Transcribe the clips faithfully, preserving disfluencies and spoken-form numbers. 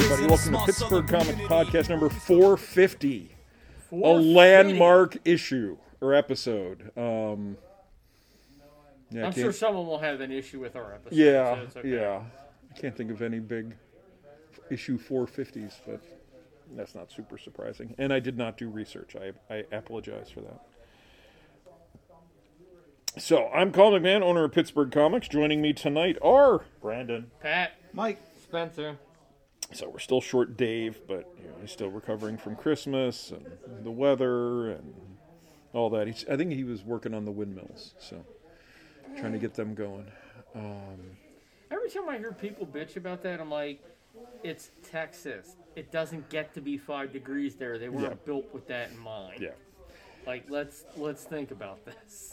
everybody. Welcome to Pittsburgh Comics Podcast number four fifty. A landmark issue or episode. Um, yeah, I'm sure someone will have an issue with our episode. Yeah, so it's okay. yeah. I can't think of any big issue four fifties, but that's not super surprising. And I did not do research. I, I apologize for that. So, I'm Colin McMahon, owner of Pittsburgh Comics. Joining me tonight are Brandon, Pat, Mike, Spencer. So we're still short Dave, but you know, he's still recovering from Christmas and the weather and all that. He's, I think he was working on the windmills, so trying to get them going. Um, Every time I hear people bitch about that, I'm like, it's Texas. It doesn't get to be five degrees there. They weren't Yeah. built with that in mind. yeah. Like, let's let's think about this.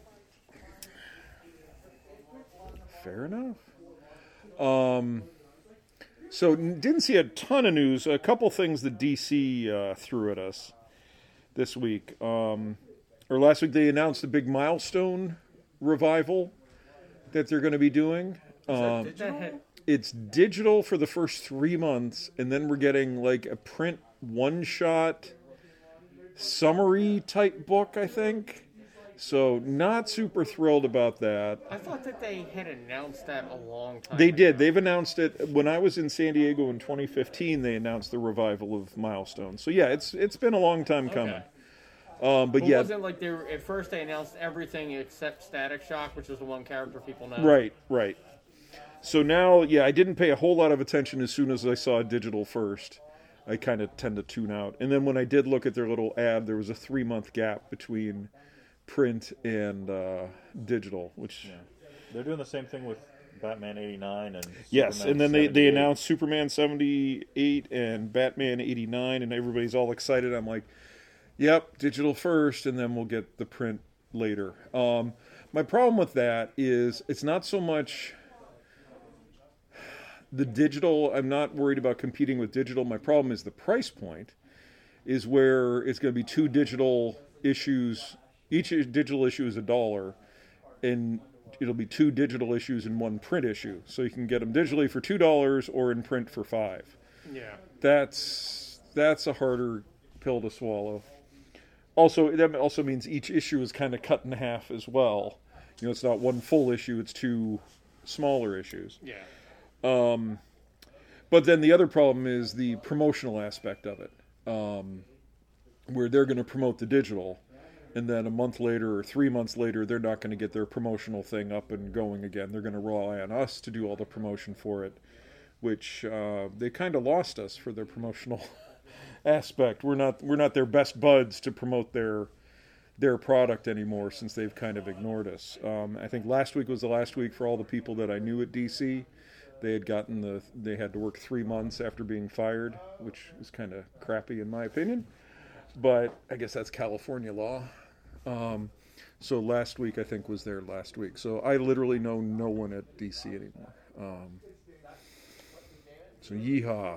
Fair enough. Um, so didn't see a ton of news. A couple things that D C uh, threw at us this week. Um, or last week they announced a big Milestone revival that they're going to be doing. Um, Did that hit? it's digital for the first three months, and then we're getting like a print one-shot summary type book, I think. So not super thrilled about that. I thought that they had announced that a long time They ago. did. They've announced it. When I was in San Diego in twenty fifteen, they announced the revival of Milestone. So yeah, it's it's been a long time coming. Okay. Um, but But yeah, wasn't like they were, at first they announced everything except Static Shock, which is the one character people know. right, right. So now, yeah, I didn't pay a whole lot of attention as soon as I saw digital first. I kind of tend to tune out. And then when I did look at their little ad, there was a three-month gap between print and uh, digital, which... yeah. They're doing the same thing with Batman eighty-nine and Yes, Superman and then they, they seventy-eight. announced Superman seventy-eight and Batman eighty-nine, and everybody's all excited. I'm like, yep, digital first, and then we'll get the print later. Um, my problem with that is it's not so much the digital. I'm not worried about competing with digital. My problem is the price point is where it's going to be two digital issues. Each digital issue is a dollar, and it'll be two digital issues and one print issue. So you can get them digitally for two dollars or in print for five. Yeah. That's that's a harder pill to swallow. Also, that also means each issue is kind of cut in half as well. You know, it's not one full issue; it's two smaller issues. Yeah. Um, but then the other problem is the promotional aspect of it, um, where they're going to promote the digital, and then a month later or three months later, they're not going to get their promotional thing up and going again. They're going to rely on us to do all the promotion for it, which uh, they kind of lost us for their promotional aspect. We're not we're not their best buds to promote their their product anymore since they've kind of ignored us. Um, I think last week was the last week for all the people that I knew at D C. They had gotten the they had to work three months after being fired, which is kind of crappy in my opinion. But I guess that's California law. Um, so last week, I think, was their last week. So I literally know no one at D C anymore. Um, so yeehaw.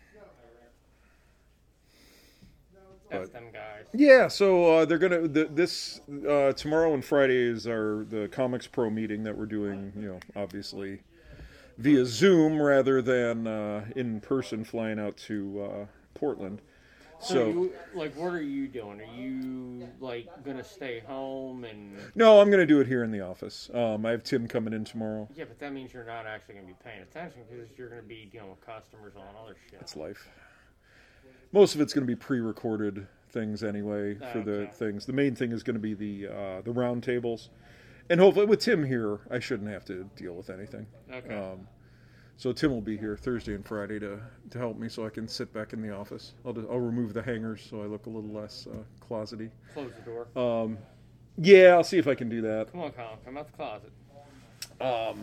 F But- them guys. Yeah, so uh, they're gonna the, this uh, tomorrow and Friday is our the Comics Pro meeting that we're doing. You know, obviously via Zoom rather than uh, in person, flying out to uh, Portland. So, So you, like, what are you doing? Are you, like, gonna stay home and... no, I'm gonna do it here in the office. Um, I have Tim coming in tomorrow. Yeah, but that means you're not actually gonna be paying attention because you're gonna be dealing with customers on other shit. It's life. Most of it's going to be pre-recorded things anyway for the Okay. things. The main thing is going to be the uh, the round tables, and hopefully with Tim here, I shouldn't have to deal with anything. Okay. Um, so Tim will be here Thursday and Friday to, to help me, so I can sit back in the office. I'll just, I'll remove the hangers so I look a little less uh, closety. Close the door. Um, yeah, I'll see if I can do that. Come on, Colin. Come out the closet. Um,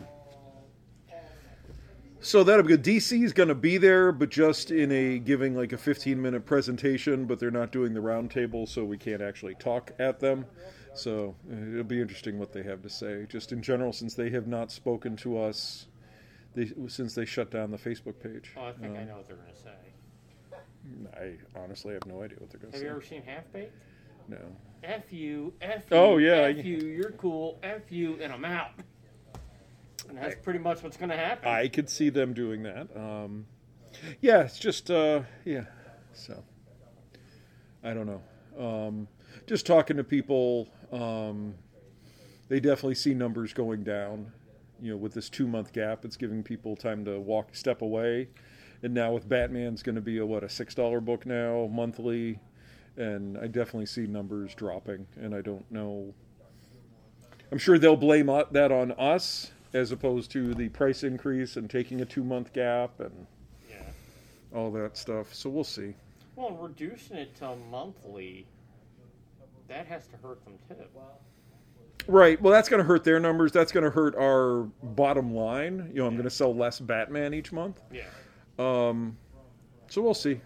so that'll be good. D C is going to be there, but just in a giving like a fifteen minute presentation, but they're not doing the round table, so we can't actually talk at them. So uh, it'll be interesting what they have to say. Just in general, since they have not spoken to us they, since they shut down the Facebook page. Oh, I think Um, I know what they're gonna say. I honestly have no idea what they're going to Have say. you ever seen Half Baked? No. F you, F you, Oh, yeah. F you, you're cool, F you, and I'm out. And that's pretty much what's going to happen. I could see them doing that. Um, Yeah, it's just uh, yeah. So I don't know. Um, just talking to people, um, they definitely see numbers going down. You know, with this two month gap, it's giving people time to walk, step away. And now with Batman's going to be a what a six dollar book now monthly, and I definitely see numbers dropping. And I don't know. I'm sure they'll blame that on us as opposed to the price increase and taking a two month gap and Yeah. all that stuff. So we'll see. Well, reducing it to monthly, that has to hurt them too. Right. Well, that's going to hurt their numbers. That's going to hurt our bottom line. You know, I'm going to sell less Batman each month. Yeah. Um, so we'll see.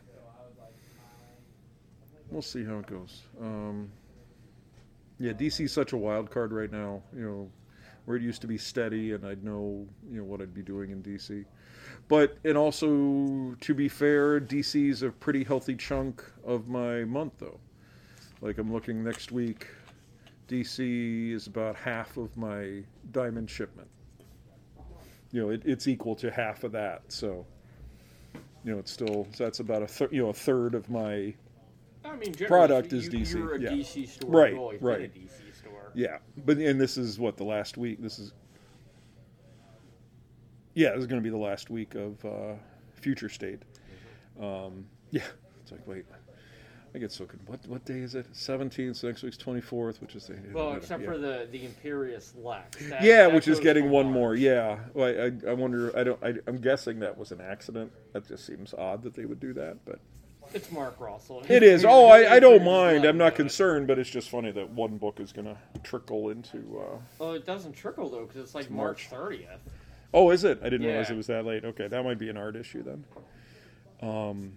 We'll see how it goes. Um, yeah, D C's such a wild card right now. You know, where it used to be steady, and I'd know you know what I'd be doing in D C. But and also to be fair, D C's a pretty healthy chunk of my month, though. Like I'm looking next week. D C is about half of my Diamond shipment. You know, it, it's equal to half of that. So, you know, it's still so that's about a thir- you know a third of my I mean, generally, product you, is D C. You're a Yeah. D C store. Right, You've always right. been a D C store. yeah. But and this is what the last week. This is yeah. This is going to be the last week of uh, Future State. Um, yeah. It's like wait. I get so good. What what day is it? seventeenth. So next week's twenty-fourth, which is the Well, except yeah. for the the Imperious Lex. That, yeah, that which is goes getting for one March. more. Yeah, well, I, I wonder. I don't. I, I'm guessing that was an accident. That just seems odd that they would do that, but It's Mark Russell. it is. Oh, I, I don't mind. I'm not concerned, but it's just funny that one book is going to trickle into. Uh... Well, it doesn't trickle though because it's like March thirtieth. Oh, is it? I didn't realize Yeah. it was that late. Okay, that might be an art issue then. Um.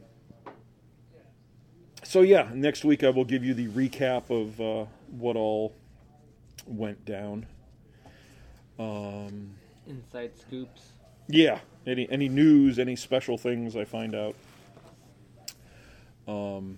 So yeah, next week I will give you the recap of uh, what all went down. Um. Inside scoops. Yeah, any any news, any special things I find out. Um,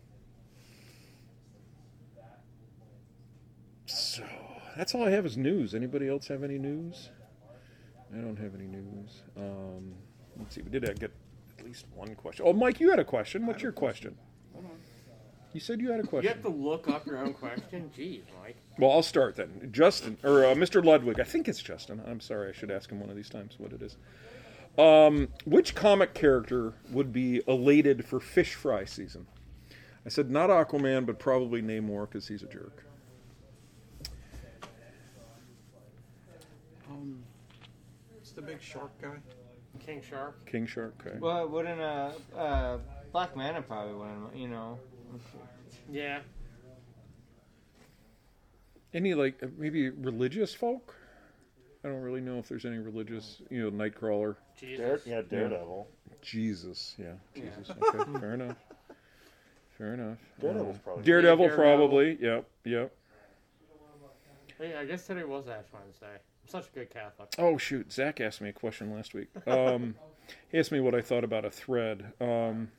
so that's all I have is news. Anybody else have any news? I don't have any news. Um, let's see. We did get at least one question. Oh, Mike, you had a question. What's your question? You said you had a You question. have to look up your own question. Jeez, Mike. Well, I'll start then. Justin, or uh, Mister Ludwig. I think it's Justin. I'm sorry. I should ask him one of these times what it is. Um, which comic character would be elated for fish fry season? I said not Aquaman, but probably Namor because he's a jerk. Um, it's the big shark guy. King Shark. King Shark. Okay. Well, wouldn't a uh, uh, Black Manta probably wouldn't, you know? Yeah. Any like uh, maybe religious folk? I don't really know if there's any religious. You know, Nightcrawler. Jesus. Dare, yeah, Daredevil. Jesus. Yeah. Jesus. Okay. Fair enough. Fair enough. Daredevil's Uh, probably. Daredevil, Yeah, Daredevil. probably. Yep. Yep. Hey, I guess today was Ash Wednesday. I'm such a good Catholic. Oh shoot! Zach asked me a question last week. Um, he asked me what I thought about a thread. Um,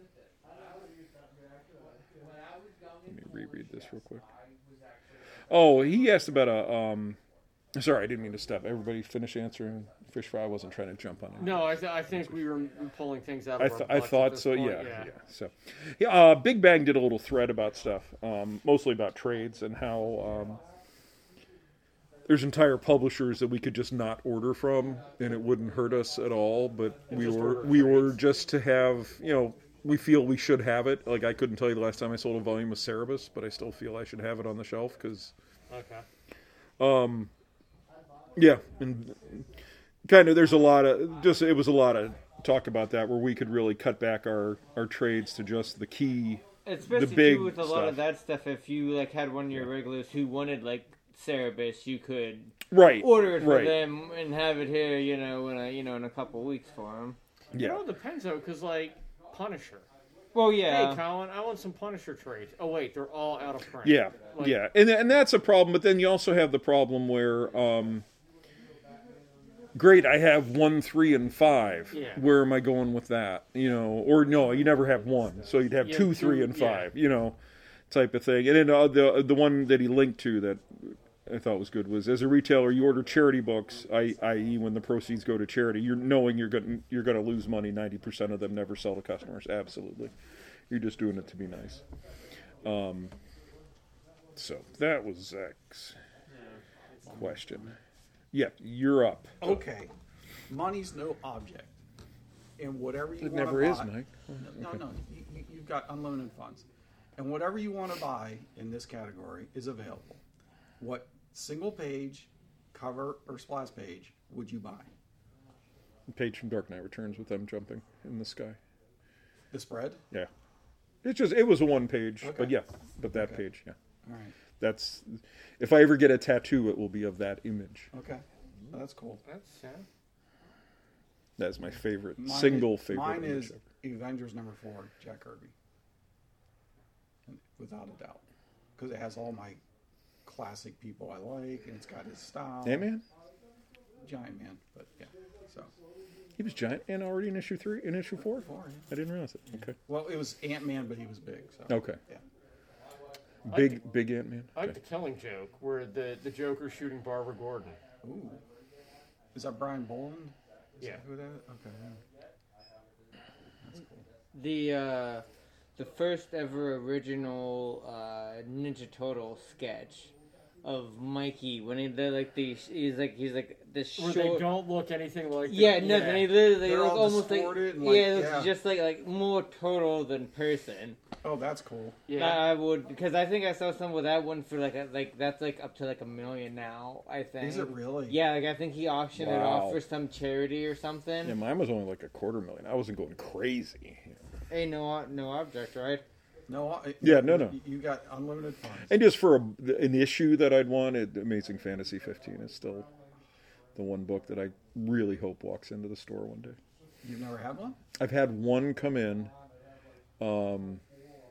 let me reread this real quick. Oh, he asked about a. Um, sorry, I didn't mean to step. Everybody finish answering. Fish fry. I wasn't trying to jump on it. No, I, th- I think we were pulling things out I, of our th- I butts at thought this so. point, Yeah, yeah. So, yeah. Uh, Big Bang did a little thread about stuff, um, mostly about trades and how um, there's entire publishers that we could just not order from, and it wouldn't hurt us at all. But And we just were order we trades. were just to have, you know, we feel we should have it. Like I couldn't tell you the last time I sold a volume of Cerebus, but I still feel I should have it on the shelf because, Okay. um, yeah, and kind of there's a lot of just it was a lot of talk about that where we could really cut back our our trades to just the key. Especially big too, with a lot stuff. of that stuff. If you like had one of your regulars who wanted like Cerebus, you could Right. order it for right. them and have it here, you know, in a you know in a couple weeks for them. You Yeah. know, it depends though, because like Punisher. Well, yeah. Hey, Colin, I want some Punisher trades. Oh wait, they're all out of print. Yeah. Like, yeah. And and that's a problem, but then you also have the problem where um great, I have one, three, and five. Yeah. Where am I going with that? You know, or no, you never have one, so you'd have You two, have three, two, and yeah. five. You know, type of thing. And then uh, the the one that he linked to that I thought was good was as a retailer, you order charity books, i e, when the proceeds go to charity, you're knowing you're going you're going to lose money. Ninety percent of them never sell to customers. Absolutely, you're just doing it to be nice. Um, so that was Zach's question. Yeah, you're up. Okay. Money's no object. And whatever you It want to never buy. is, Mike. No, no. You, you, you've got unlimited funds. And whatever you want to buy in this category is available. What single page, cover, or splash page would you buy? Page from Dark Knight Returns with them jumping in the sky. The spread? Yeah. It's just, it was a one page, Okay. but yeah, but that Okay. page, yeah. All right. That's, if I ever get a tattoo, it will be of that image. Okay. Well, that's cool. That's sad. That's my favorite, Mine single is, favorite Mine image is ever. Avengers number four, Jack Kirby. Without a doubt. Because it has all my classic people I like, and it's got his style. Ant-Man? Giant Man, but yeah. So He was Giant Man already in issue three, in issue four? four, yeah. I didn't realize it. Okay. Well, it was Ant Man, but he was big. So Okay. yeah. Big, big Ant-Man? I like Okay. the Killing Joke, where the, the Joker's shooting Barbara Gordon. Ooh. Is that Brian Boland? Is Yeah. that who that is? Okay. Yeah. That's cool. The uh, the first ever original uh, Ninja Turtle sketch of Mikey when he did like the he's like he's like this Where short. they don't look anything like the- Yeah, nothing. They literally they They're look all almost like, distorted and, like, yeah, it looks yeah. just like like more turtle than person. Oh, that's cool. Yeah. I would because I think I saw some with that one for like a, like that's like up to like a million now. I think. Is it really? Yeah, like I think he auctioned it Wow. off for some charity or something. Yeah, mine was only like a quarter million. I wasn't going crazy. Hey, no, no object, right? No. I, Yeah, no, no. You, you got unlimited funds. And just for a, an issue that I'd want, it, Amazing Fantasy fifteen is still the one book that I really hope walks into the store one day. You've never had one? I've had one come in. Um,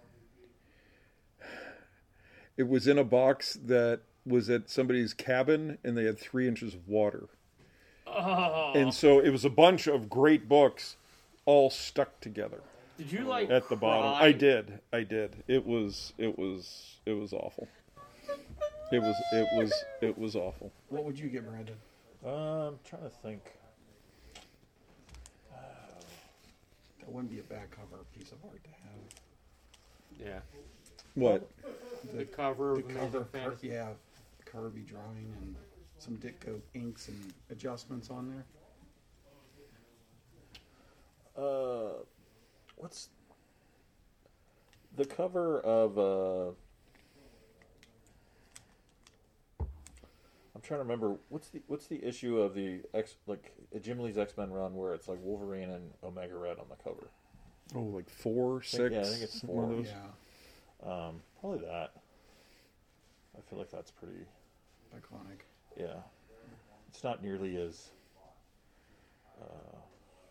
it was in a box that was at somebody's cabin, and they had three inches of water. Oh. And so it was a bunch of great books all stuck together Did you like at the bottom. cry? I did. I did. It was it was it was awful. It was it was it was awful. What would you get, Brandon? Um, I'm trying to think. That wouldn't be a bad cover piece of art to have. Yeah. What? The cover The of Amazing cover, Fantasy. yeah, Kirby drawing and some Ditko inks and adjustments on there. Uh, what's the cover of? Uh, I'm trying to remember what's the what's the issue of the X like Jim Lee's X-Men run where it's like Wolverine and Omega Red on the cover. Oh, like four, six. yeah, I think it's one of four. those. Yeah, Um, probably that. I feel like that's pretty. iconic. Yeah, it's not nearly as. Uh,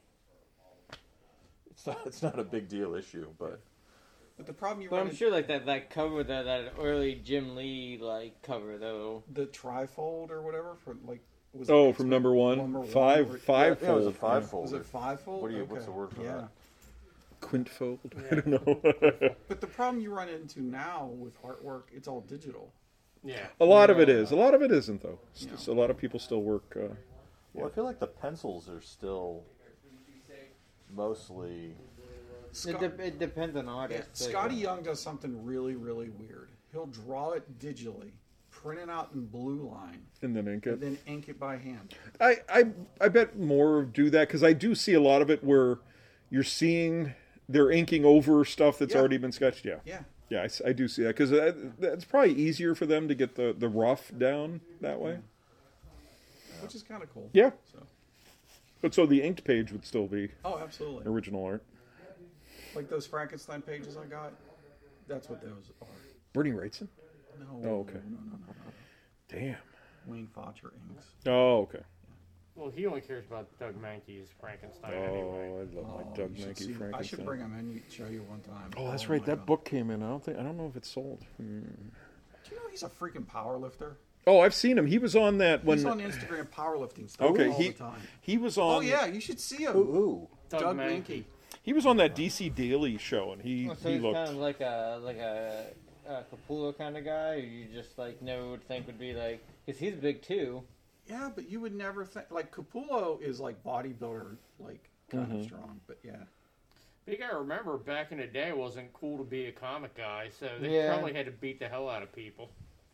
it's not. It's not a big deal issue, but But the problem you But run I'm into, sure like that that cover that that early Jim Lee like cover though. the trifold or whatever for like was Oh, it from X-Men number one, number one five, or- five yeah, it was a fold. five yeah. fold. Was it fivefold? What do you? Okay. What's the word for yeah. that? Quintfold. I don't know. But the problem you run into now with artwork, it's all digital. Yeah. A lot of it Yeah. is. A lot of it isn't, though. S- Yeah. so a lot of people still work. Uh, Well, I feel like the pencils are still mostly. It, Scott, de- it depends on yeah, artists. like, Scotty Young does something really, really weird. He'll draw it digitally, print it out in blue line, and then ink it. and then ink it by hand. I, I, I bet more do that because I do see a lot of it where you're seeing they're inking over stuff that's Yeah. already been sketched. Yeah. Yeah. Yeah, I, s- I do see that because it's probably easier for them to get the, the rough down that way. Which is kind of cool. Yeah. So, But so the inked page would still be oh, absolutely. original art. Like those Frankenstein pages I got. That's what those are. Bernie Wrightson? No. Oh, okay. No, no, no, no. Damn. Wayne Faucher inks. Oh, okay. Well, he only cares about Doug Mankey's Frankenstein Oh, anyway. I love my Oh, Doug you should Mankey see- I should Frankenstein. bring him in and show you one time. Oh, that's my right. That God. book came in. I don't think. I don't know if it's sold. Hmm. Do you know he's a freaking power lifter? Oh, I've seen him. He was on that when He's on Instagram powerlifting stuff Okay, all he- the time. he was on. Oh yeah, you should see him. Who? Doug, Doug Mankey. Mankey. He was on that D C Daily show, and he Oh, so he he's looked. kind of like a like a, a Capullo kind of guy, who you just like never would think would be like Because he's big too. Yeah, but you would never think like Capullo is like bodybuilder, like kind Mhm. of strong. But yeah, But you gotta remember, back in the day, it wasn't cool to be a comic guy, so they Yeah. probably had to beat the hell out of people.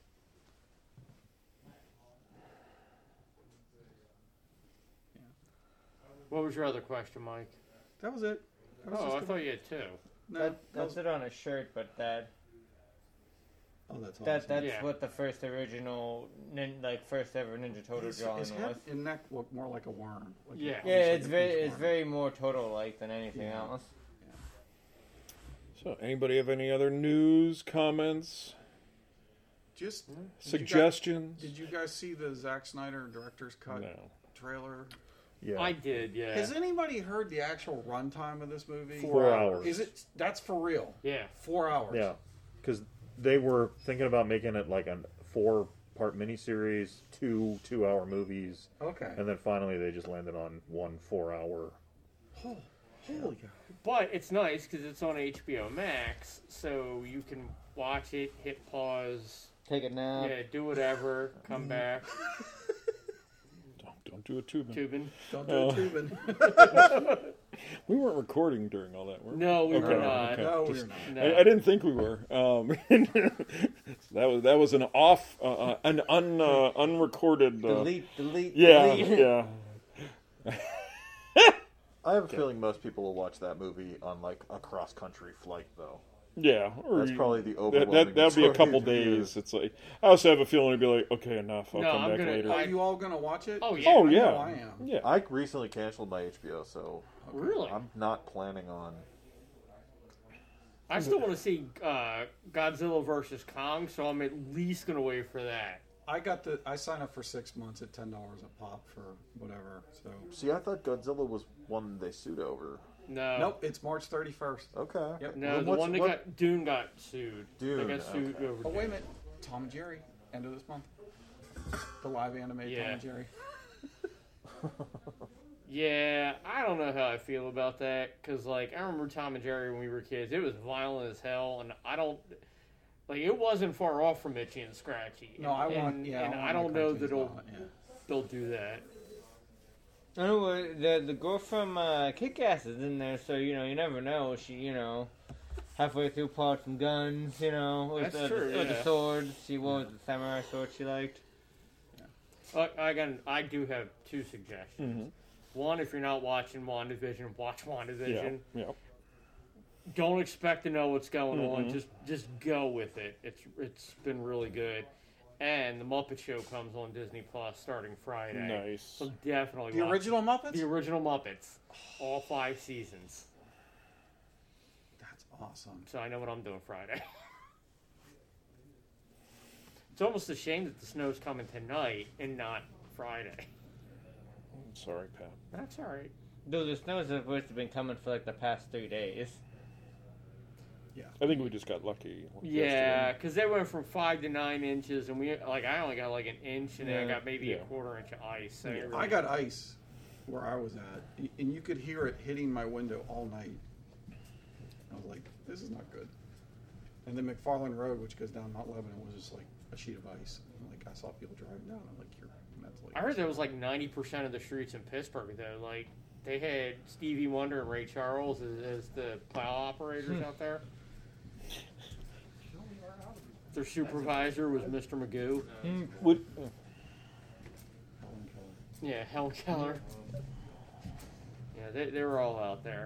What was your other question, Mike? that was it. That was Oh, just I a- thought you had two. no, That, that that's was- it on a shirt, but that oh, that's awesome. that that's Yeah. what the first original, nin, like first ever Ninja Turtle his, drawing his was. head and neck look more like a worm. Like Yeah. almost Yeah, like it's a very peach it's worm. very more Turtle like than anything Yeah. else. So, anybody have any other news, comments, Just suggestions? did you guys see the Zack Snyder director's cut No. trailer? Yeah. I did, yeah. Has anybody heard the actual runtime of this movie? Four hours. Is it? That's for real. Yeah. Four hours. Yeah, because they were thinking about making it like a four-part miniseries, two two-hour movies, Okay. and then finally they just landed on one four-hour. Oh, holy cow. But it's nice because it's on H B O Max, so you can watch it, hit pause, Take a nap. yeah, do whatever, come back, Don't, don't do it too much. tubing. Don't do Oh. it, Tubin. We weren't recording during all that, were we? No, we Okay, were not. okay. No, Just- we're not. No. I, I didn't think we were. Um, that was that was an off, uh, uh, an un, uh, unrecorded. Uh, Delete, delete, yeah, delete. yeah. I have a feeling most people will watch that movie on like a cross-country flight, though. Yeah, or That's you- probably the that, overwhelming that that'll be a majority couple of the views. days. It's like I also have a feeling it'd be like, okay, enough. I'll No, come I'm back gonna- later. Are you all gonna watch it? Oh, yeah. oh I yeah, know I am. yeah. I recently canceled my H B O, so Really? I'm not planning on. I still want to see uh, Godzilla versus Kong, so I'm at least going to wait for that. I got the. I signed up for six months at ten dollars a pop for whatever. So See, I thought Godzilla was one they sued over. No. nope, it's March thirty first. Okay. Yep. No, Well, the what's- one that what- got Dune got sued. Dune, They got sued okay. over. Oh Dune. wait a minute, Tom and Jerry, end of this month. The live animated Tom Yeah. and Jerry. Yeah, I don't know how I feel about that because, like, I remember Tom and Jerry when we were kids. It was violent as hell, and I don't like. It wasn't far off from Itchy and Scratchy. No, I and, want. Yeah, and I, want I don't the know cartoons that they'll violent, yeah. they'll do that. I know uh, the the girl from uh, Kick-Ass is in there, so you know you never know. She you know halfway through pulled out some guns, you know, with, That's the, true, with yeah. the sword. She what was the samurai sword she liked. Uh, I got. I do have two suggestions. Mhm. One, if you're not watching WandaVision, watch WandaVision. Yeah, yeah. Don't expect to know what's going on. Mhm. Just just go with it. It's it's been really good. And the Muppet Show comes on Disney Plus starting Friday. Nice. So definitely The watch original Muppets. the original Muppets, all five seasons. That's awesome. So I know what I'm doing Friday. It's almost a shame that the snow's coming tonight and not Friday. Sorry, Pat. That's all right. Though the snow is supposed to have been coming for like the past three days. I think we just got lucky. Yeah, yesterday. because they went from five to nine inches, and we like I only got like an inch, and then I Yeah. got maybe a Yeah. quarter inch of ice. So Yeah. it I really- got ice where I was at, and you could hear it hitting my window all night. I was like, "This is not good." And then McFarland Road, which goes down Mount Lebanon, was just like a sheet of ice. And like I saw people driving down. I'm like, "You're mentally." I heard there was like ninety percent of the streets in Pittsburgh though. Like they had Stevie Wonder and Ray Charles as, as the plow operators out there. Their supervisor was Mister Magoo. Would, Yeah, Helen Keller. Yeah, they they were all out there.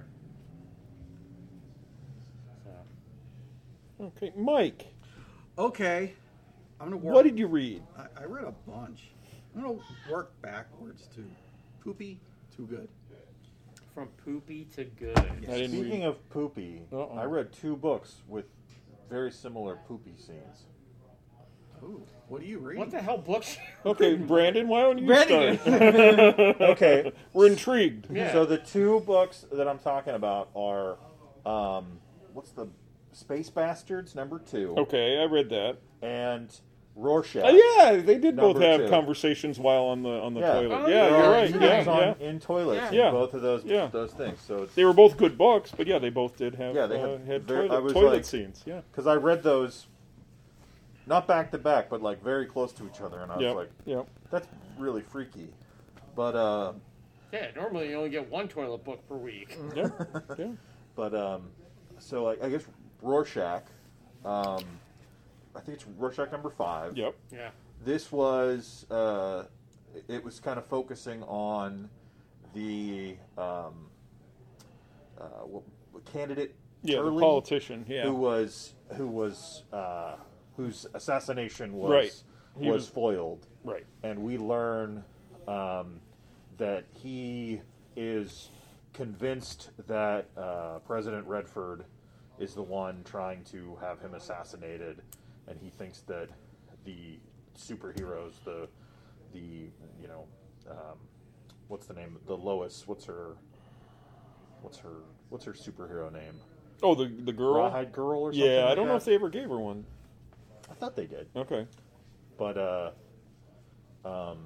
So. okay, Mike. Okay, I'm gonna work. What did you read? I, I read a bunch. I'm gonna work backwards to Poopy to Good. From poopy to good. I didn't Speaking read. of poopy, Uh-oh. I read two books with very similar poopy scenes. Ooh, what do you read? What the hell books? Okay, Brandon, why don't you Brandon. start? Okay, We're intrigued. Yeah. so the two books that I'm talking about are, um, what's the Space Bastards number two, Okay, I read that. and Rorschach. Oh, yeah, they did both Number have two. conversations while on the on the Yeah. toilet. Oh, yeah, yeah, you're yeah, right. yeah. Yeah, It's on yeah. in toilets. Yeah. in Yeah. both of those Yeah. those things. So it's They were both good books, but yeah, they both did have Yeah, they uh, had had very- I toilet, was toilet like- scenes. Yeah. because I read those not back to back, but like very close to each other, and I was Yep. like, Yep. that's really freaky. But uh, Yeah, normally you only get one toilet book per week. Yeah. Yeah. but um, so like I guess Rorschach, um, I think it's Rorschach number five. Yep. Yeah. This was uh, it was kind of focusing on the um, uh, what, what candidate Yeah. The Turley, politician. Yeah. who was who was uh, whose assassination was Right. He was, was- foiled, Right. and we learn um, that he is convinced that uh, President Redford is the one trying to have him assassinated, and he thinks that the superheroes, the the you know, um, what's the name? The Lois. What's her? What's her? What's her superhero name? Oh, the the girl. Rawhide Girl or something. Yeah, I like don't know that? if they ever gave her one. I thought they did, Okay. but uh, um,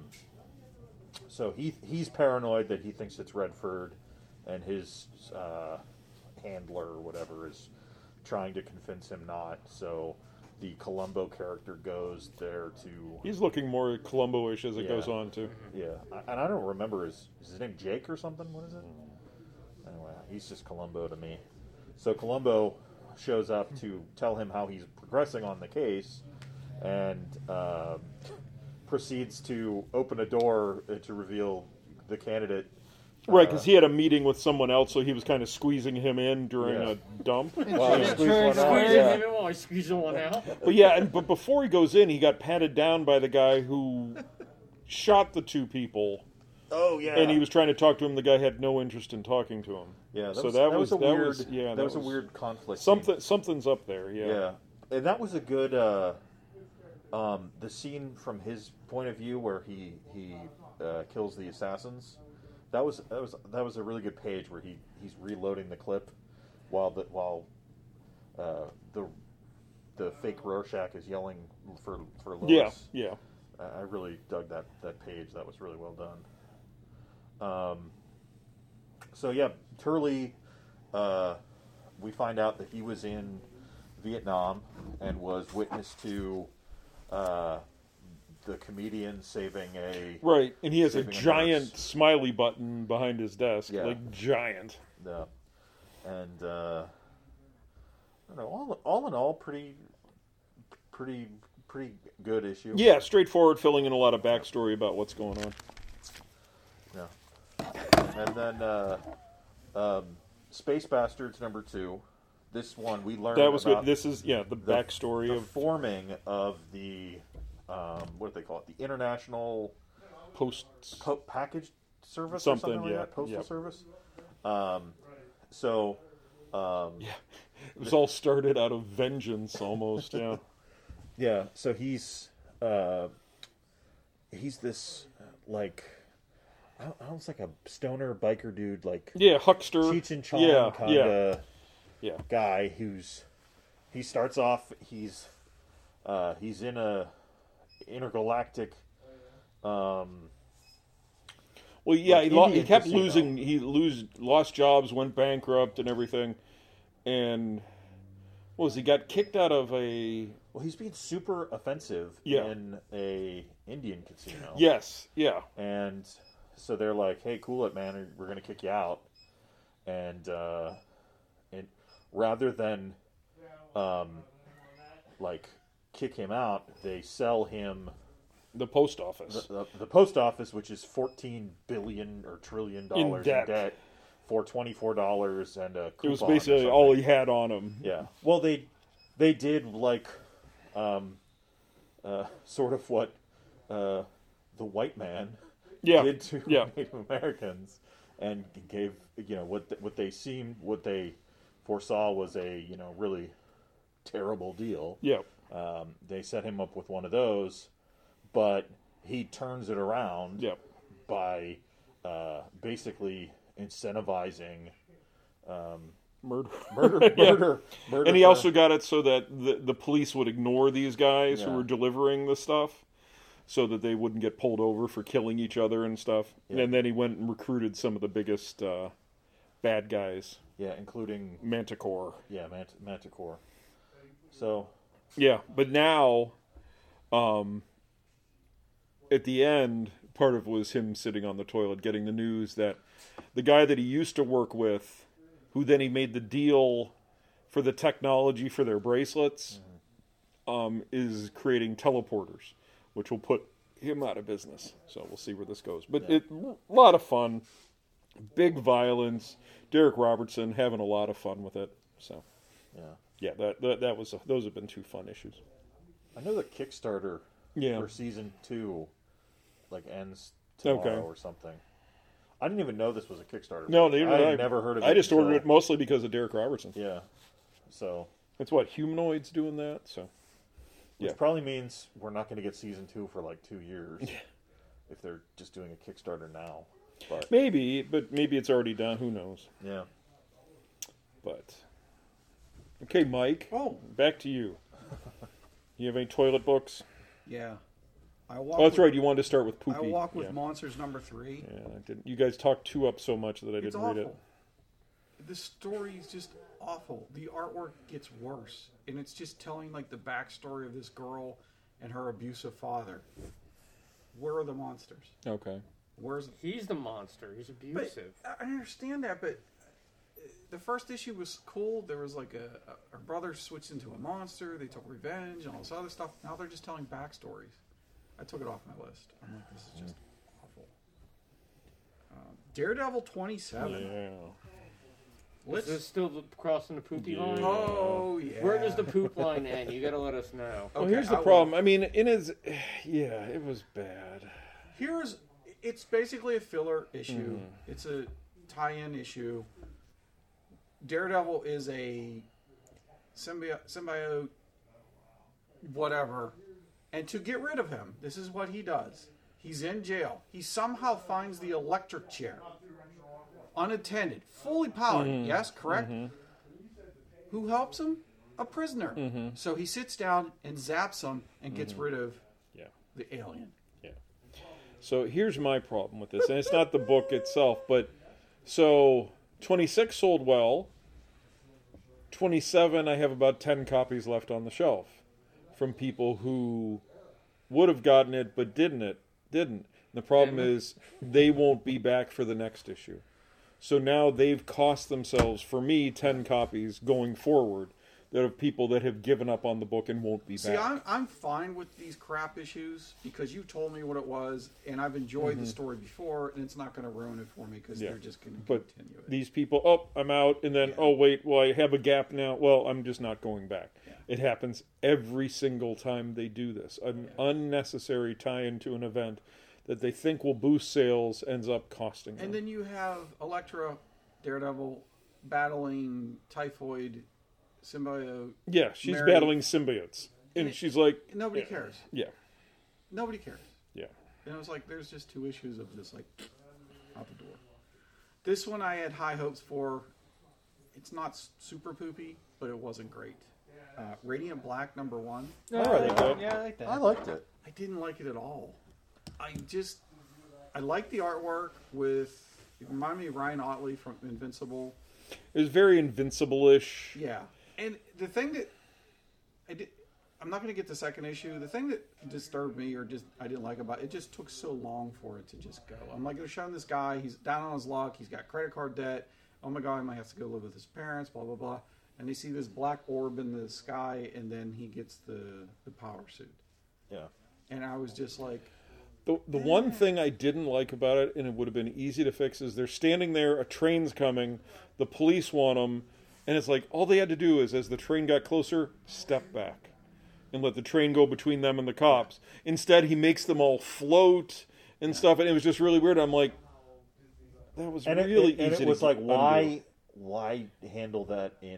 so he he's paranoid that he thinks it's Redford, and his uh, handler or whatever is trying to convince him not. So the Columbo character goes there to He's looking more Columbo-ish as it Yeah. goes on too. yeah, I- and I don't remember his is his name Jake or something. What is it? Anyway, he's just Columbo to me. So Columbo shows up to tell him how he's progressing on the case, and uh, proceeds to open a door uh, to reveal the candidate. Right, uh, because he had a meeting with someone else, so he was kind of squeezing him in during Yeah. a dump. Well, Yeah, squeeze turn one out, square. yeah. Maybe while I squeeze one out. But yeah, and, but before he goes in, he got patted down by the guy who shot the two people, Oh yeah, and he was trying to talk to him. The guy had no interest in talking to him. yeah. That so was, that that was, was- a that weird. was- yeah, that, that was, was- a weird conflict. scene. Something, something's up there. Yeah. Yeah, and that was a good. Uh, um, the scene from his point of view where he he uh, kills the assassins. That was that was that was a really good page where he, he's reloading the clip while the while uh, the the fake Rorschach is yelling for for Lois. Yeah. Yeah. I I really dug that, that page. That was really well done. Um, so yeah, Turley, uh, we find out that he was in Vietnam and was witness to uh, the comedian saving a Right, and he has a Saving a giant nurse. smiley button behind his desk, Yeah. like giant. the and uh, I don't know. All all in all, pretty pretty pretty good issue. Yeah, straightforward, filling in a lot of backstory about what's going on. Yeah. And then uh, um, Space Bastards number two. This one we learned That was about good. This is yeah the, the- backstory the of forming of the um, what do they call it? The International posts. po- Package Service, Something, or something like yeah, that. Postal yep. Service. Um, so um, Yeah, it was all started out of vengeance, almost. Yeah, yeah. So he's uh, he's this uh, like al- almost like a stoner biker dude, like yeah, huckster. Cheech and Chong yeah, kind yeah, of yeah. guy who's he starts off he's uh, he's in a intergalactic um, Well, yeah, like he, lo- he Indian kept casino. losing. He lose lost jobs, went bankrupt, and everything. And what was he got kicked out of a? well he's being super offensive Yeah. in a Indian casino. Yes, yeah, And so they're like, "Hey, cool it, man. We're gonna kick you out." And uh, and rather than um, like kick him out, they sell him the post office. the, the, the post office, which is fourteen billion or trillion dollars in debt. debt, for twenty four dollars and a coupon. It was or basically something. all he had on him. Yeah. Well, they they did like um, uh, sort of what uh, the white man Yeah, did to yeah. Native Americans, and gave you know what th- what they seemed what they foresaw was a you know really terrible deal. yeah. Um, they set him up with one of those, but he turns it around Yep. by uh, basically incentivizing Murder. murder, Yeah. murder, murder. And he for- also got it so that the, the police would ignore these guys who Yeah. were delivering the stuff so that they wouldn't get pulled over for killing each other and stuff. Yeah. And then he went and recruited some of the biggest uh, bad guys. yeah, including Manticore. yeah, Mant- Manticore. So Yeah, but now Um, at the end, part of it was him sitting on the toilet getting the news that the guy that he used to work with, who then he made the deal for the technology for their bracelets, mm-hmm. um, is creating teleporters, which will put him out of business. So we'll see where this goes. But Yeah. it, a lot of fun. Big violence. Derek Robertson having a lot of fun with it. So, Yeah. yeah, that that, that was a, those have been two fun issues. I know that Kickstarter Yeah. for season two like ends tomorrow Okay. or something. I didn't even know this was a Kickstarter. No, book. they, I I had never heard of it. I just until- ordered it mostly because of Derek Robertson. Yeah. So, It's what humanoids doing that. So, which Yeah. probably means we're not going to get season two for like two years if they're just doing a Kickstarter now. But maybe, but maybe it's already done. Who knows? yeah, But okay, Mike. Oh, Back to you. You have any toilet books? yeah. I walk Oh, that's with, right. You wanted to start with Poopy. I walk with yeah. Monsters number three. Yeah, I didn't. You guys talked two up so much that I It's didn't awful. read it. The story is just awful. The artwork gets worse, and it's just telling like the backstory of this girl and her abusive father. Where are the monsters? Okay. Where's He's the monster. He's but abusive. I understand that, but the first issue was cool. There was like a, a her brother switched into a monster. They took revenge and all this other stuff. Now they're just telling backstories. I took it off my list. I'm like, this is just awful. Um, Daredevil twenty-seven. Yeah. Let's. Is this still the, crossing the poopy Yeah. line? Oh yeah. Where does the poop line end? You got to let us know. Well, Okay, here's the I will. problem. I mean, in his, yeah, it was bad. Here's it's basically a filler issue. It's a tie-in issue. Daredevil is a symbiote, symbiote, whatever, and to get rid of him, this is what he does. He's in jail. He somehow finds the electric chair, unattended, fully powered. Yes, correct. Who helps him? A prisoner. So he sits down and zaps him and gets rid of Yeah. the alien. So here's my problem with this, and it's not the book itself, but so twenty-six sold well. twenty-seven, I have about ten copies left on the shelf from people who would have gotten it but didn't it didn't. The problem Didn't. is they won't be back for the next issue. So now they've cost themselves, for me, ten copies going forward that of people that have given up on the book and won't be See, back. I'm I'm fine with these crap issues because you told me what it was, and I've enjoyed the story before, and it's not going to ruin it for me because Mm-hmm. Yeah. they're just going to But continue it. These people, oh, I'm out, and then, Yeah. oh, wait, well, I have a gap now. Well, I'm just not going back. It happens every single time they do this. An unnecessary tie-in to an event that they think will boost sales ends up costing them. And then you have Elektra, Daredevil, battling typhoid symbiote. yeah, she's Mary- battling symbiotes. And it- she's like, Nobody yeah. cares. Yeah, Nobody cares. yeah. And I was like, there's just two issues of this, like, out the door. This one I had high hopes for. It's not s- super poopy, but it wasn't great. Uh, Radiant Black number one. All right, go. Yeah, I like that. I liked it. I didn't like it at all. I just, I like the artwork with, it reminded me of Ryan Otley from Invincible. It was very Invincible-ish. Yeah. And the thing that, I did, I'm not going to get the second issue. The thing that disturbed me or just I didn't like about it, it just took so long for it to just go. I'm like, they're showing this guy, he's down on his luck, he's got credit card debt. Oh my God, he might have to go live with his parents, blah, blah, blah. And they see this black orb in the sky, and then he gets the, the power suit. Yeah. And I was just like, The, the one thing I didn't like about it, and it would have been easy to fix, is they're standing there, a train's coming, the police want them, and it's like, all they had to do is, as the train got closer, step back and let the train go between them and the cops. Instead, he makes them all float and stuff, and it was just really weird. I'm like, that was And it, really it, and easy it was to like, undo. why, why handle that in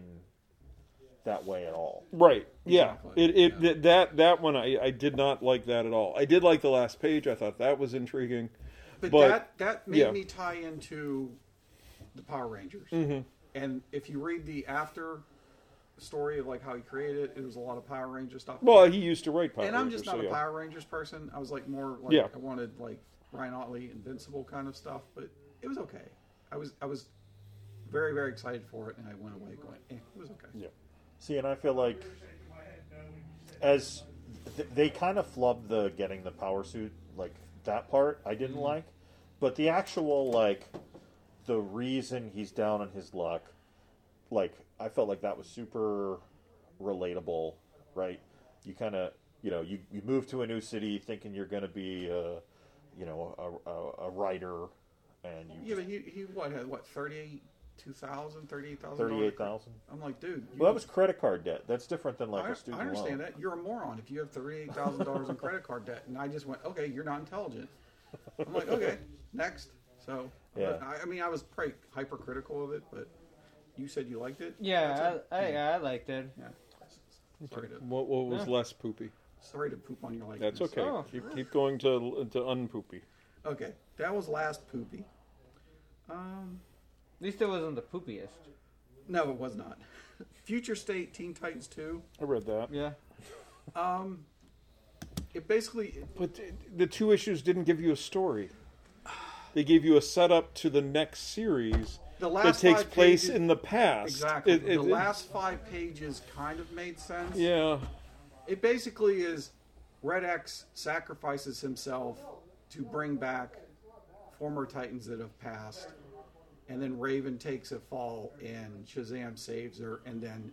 that way at all? Right. Yeah. Exactly. It it Yeah. th- that that one I, I did not like that at all. I did like the last page. I thought that was intriguing. but, But- that, that made yeah. me tie into the Power Rangers. Mm-hmm. And if you read the after story of like how he created it, it was a lot of Power Ranger stuff. Well, he used to write Power and I'm Rangers, just not so a yeah. Power Rangers person. I was like more like Yeah. I wanted like Ryan Otley, Invincible kind of stuff, but it was okay. I was I was very very excited for it, and I went away going, eh, it was okay. Yeah. See, and I feel like as th- they kind of flubbed the getting the power suit, like that part I didn't Mm-hmm. like, but the actual like the reason he's down on his luck, like I felt like that was super relatable, right? You kind of you know you, you move to a new city thinking you're going to be a, you know a, a, a writer, and you Yeah, but he, he what had what thirty-two thousand, thirty-eight thousand, thirty-eight thousand. I'm like, dude. You, Well, that was credit card debt. That's different than like I, a student I understand loan. that. You're a moron if you have thirty-eight thousand dollars in credit card debt. And I just went, okay, you're not intelligent. I'm like, okay, next. So, Yeah. but I, I mean, I was pretty hypercritical of it, but you said you liked it. Yeah, That's it? I, I, yeah, I liked it. Yeah. Sorry to What, what was Yeah. less poopy? sorry to poop on your likeness. That's okay. Oh. Keep, keep going to to unpoopy. Okay, that was last poopy. Um, At least it wasn't the poopiest. no, it was not. Future State Teen Titans two. I read that. Yeah. Um, it basically But the two issues didn't give you a story. They gave you a setup to the next series the that last takes five place pages, in the past. exactly. It- it- the it- last five pages kind of made sense. Yeah. It basically is Red X sacrifices himself to bring back former Titans that have passed, and then Raven takes a fall and Shazam saves her, and then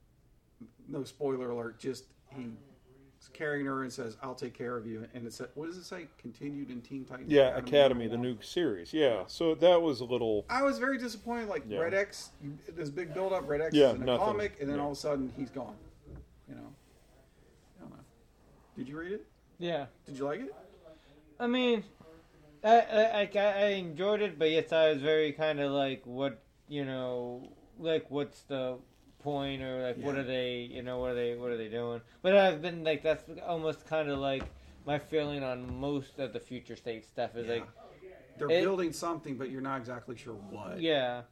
no spoiler alert, just he's carrying her and says, "I'll take care of you." And it said, what does it say? Continued in Teen Titans. Yeah, Academy, the number one. new series. Yeah. So that was a little. I was very disappointed. Like Yeah. Red X, you- this big build up. Red X Yeah, is in a nothing. comic, and then Yeah. all of a sudden he's gone. You know, I don't know. Did you read it? Yeah. Did you like it? I mean, I, I, I, I enjoyed it, but yes, I was very kind of like, what, you know, like, what's the point, or like, what Yeah. are they, you know, what are they, what are they doing? But I've been like, that's almost kind of like my feeling on most of the Future State stuff is Yeah. like, They're it- building something, but you're not exactly sure what. yeah.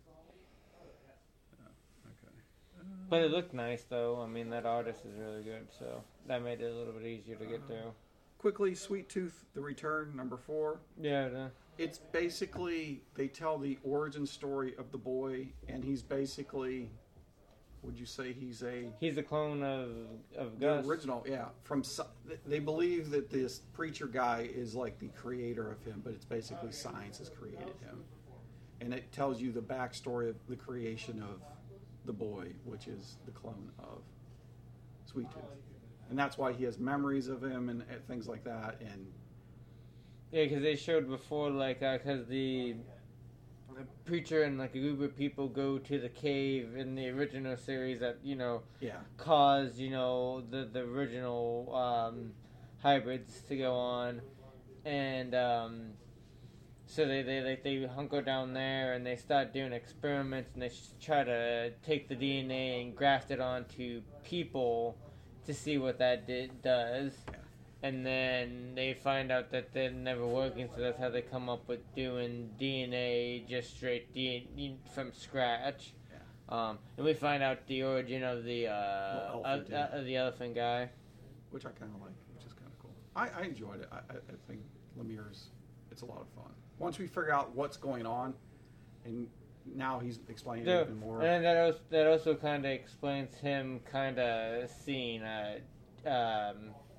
Okay. But it looked nice, though. I mean, that artist is really good, so that made it a little bit easier to get through. Quickly, Sweet Tooth: The Return, number four. Yeah, the, It's basically they tell the origin story of the boy, and he's basically, would you say he's a he's a clone of of the Gus. original? Yeah. From so- they believe that this preacher guy is like the creator of him, but it's basically science has created him, and it tells you the backstory of the creation of the boy, which is the clone of Sweet Tooth. And that's why he has memories of him and, and things like that. And Yeah, because they showed before, like, because the, the preacher and like a group of people go to the cave in the original series that you know yeah, caused you know the the original um, hybrids to go on, and um, so they they like they hunker down there and they start doing experiments and they s- try to take the D N A and graft it onto people to see what that did, does. Yeah. And then they find out that they're never working, so that's how they come up with doing D N A just straight D N A from scratch. Yeah. Um, and we find out the origin of the uh, Well, uh, elephant, uh, the elephant guy. which I kind of like, which is kind of cool. I, I enjoyed it. I, I, I think Lemire's, it's a lot of fun. Once we figure out what's going on, and now he's explaining So, it even more. and that also, that also kind of explains him kind of seeing uh, um,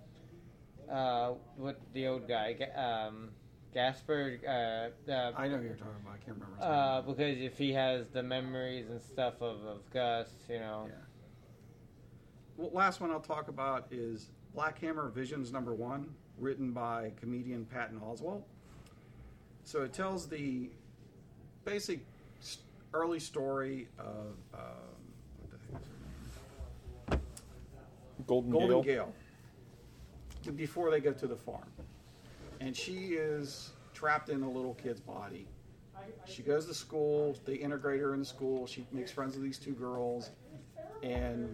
uh, what the old guy, Ga- um, Gasper, uh, uh, I know who you're talking about. I can't remember his uh, name. because if he has the memories and stuff of, of Gus, you know. Yeah. Well, last one I'll talk about is Black Hammer Visions number one, written by comedian Patton Oswalt. So it tells the basic s- early story of um, what the heck is her name? Golden, Golden Gale. Gale. Before they go to the farm, and she is trapped in a little kid's body. She goes to school. They integrate her in the school. She makes friends with these two girls, and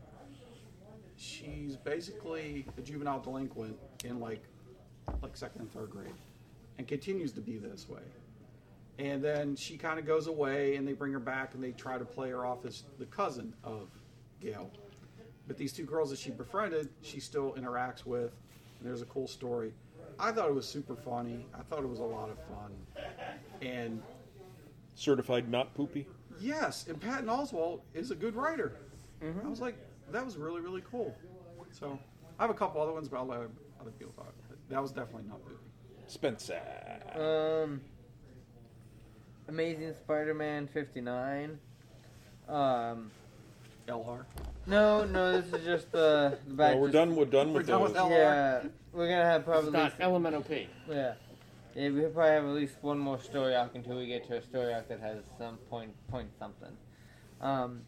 she's basically a juvenile delinquent in like like second and third grade, and continues to be this way. And then she kind of goes away, and they bring her back, and they try to play her off as the cousin of Gail. But these two girls that she befriended, she still interacts with. And there's a cool story. I thought it was super funny. I thought it was a lot of fun. And Certified not poopy. yes, and Patton Oswalt is a good writer. I was like, that was really, really cool. So I have a couple other ones, but I'll let other people talk. But that was definitely not movie. Spencer. Um, Amazing Spider-Man fifty-nine. Um, L R. no, no, this is just uh, the back. No, we're just- done. We're done We're with done those. with L R. Yeah, we're gonna have It's probably not Elemental P. yeah. Yeah, we'll probably have at least one more story arc until we get to a story arc that has some point point something. Um,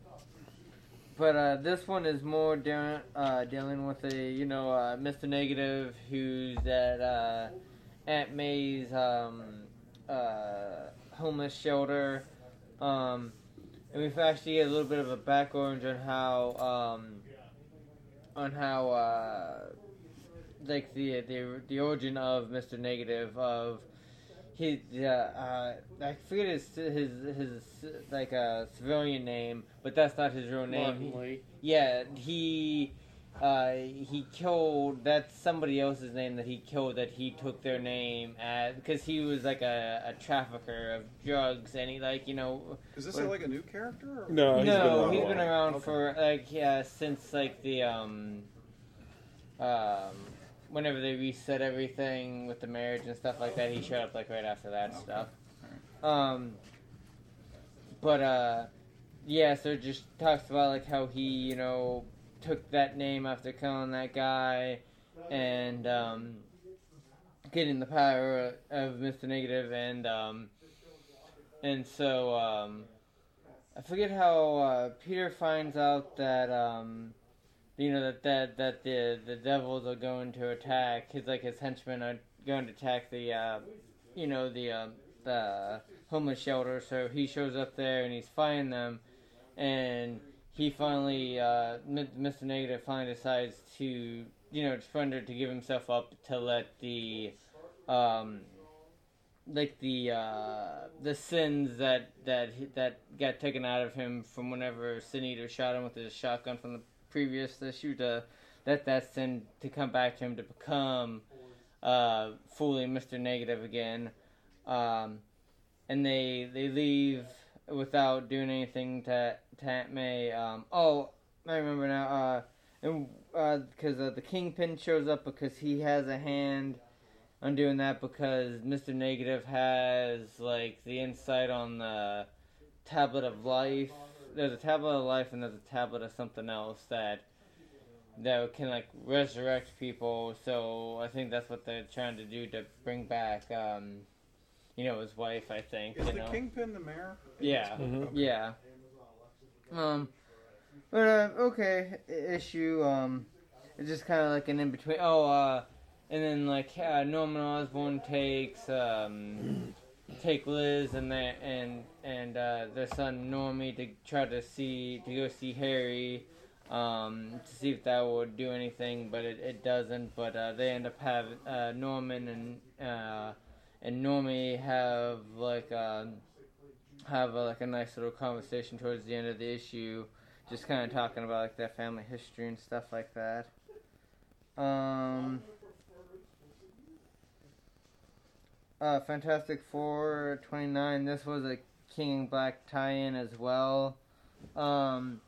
but uh, this one is more dealing uh, dealing with a you know uh, Mister Negative who's at uh, Aunt May's um, uh, homeless shelter, um, and we've actually get a little bit of a back orange on how um, on how. Uh, like the the the origin of Mister Negative of his uh, uh I forget his his his like a uh, civilian name, but that's not his real name. Martin Lee. Yeah, he uh he killed that's somebody else's name that he killed that he took their name as because he was like a, a trafficker of drugs and he like you know Is this what- like a new character? Or? No, he's been no around. he's a been while. around Okay. for like yeah since like the um um whenever they reset everything with the marriage and stuff like that, he showed up like right after that Okay. stuff. Um, but uh, yeah, so it just talks about like how he, you know, took that name after killing that guy, and um, getting the power of Mister Negative, and um, and so um, I forget how uh, Peter finds out that. Um, You know that, that that the the devils are going to attack. His like his henchmen are going to attack the, uh, you know the uh, the homeless shelter. So he shows up there and he's fighting them, and he finally uh, Mister Negative finally decides to you know surrender to give himself up to let the, um, like the uh, the sins that that that got taken out of him from whenever Sin Eater shot him with his shotgun from the previous issue to let that sin to come back to him to become uh, fully Mister Negative again, um, and they they leave without doing anything to to Aunt May. Um, oh, I remember now. Uh, and because uh, uh, the Kingpin shows up because he has a hand on doing that because Mister Negative has like the insight on the Tablet of Life. There's a tablet of life and there's a tablet of something else that that can like resurrect people. So I think that's what they're trying to do to bring back, um, you know, his wife. I think. Is you the know? Kingpin the mayor? Yeah, Mhm. yeah. Um, but uh, okay, i- issue. Um, it's just kind of like an in between. Oh, uh, and then like uh, Norman Osborn takes um. take Liz and their and and uh, their son Normie to try to see to go see Harry, um, to see if that would do anything, but it, it doesn't. But uh, they end up having uh, Norman and uh, and Normie have like uh, have a, like a nice little conversation towards the end of the issue, just kind of talking about like their family history and stuff like that. Um. Uh, Fantastic Four twenty-nine, this was a King in Black tie-in as well. Um,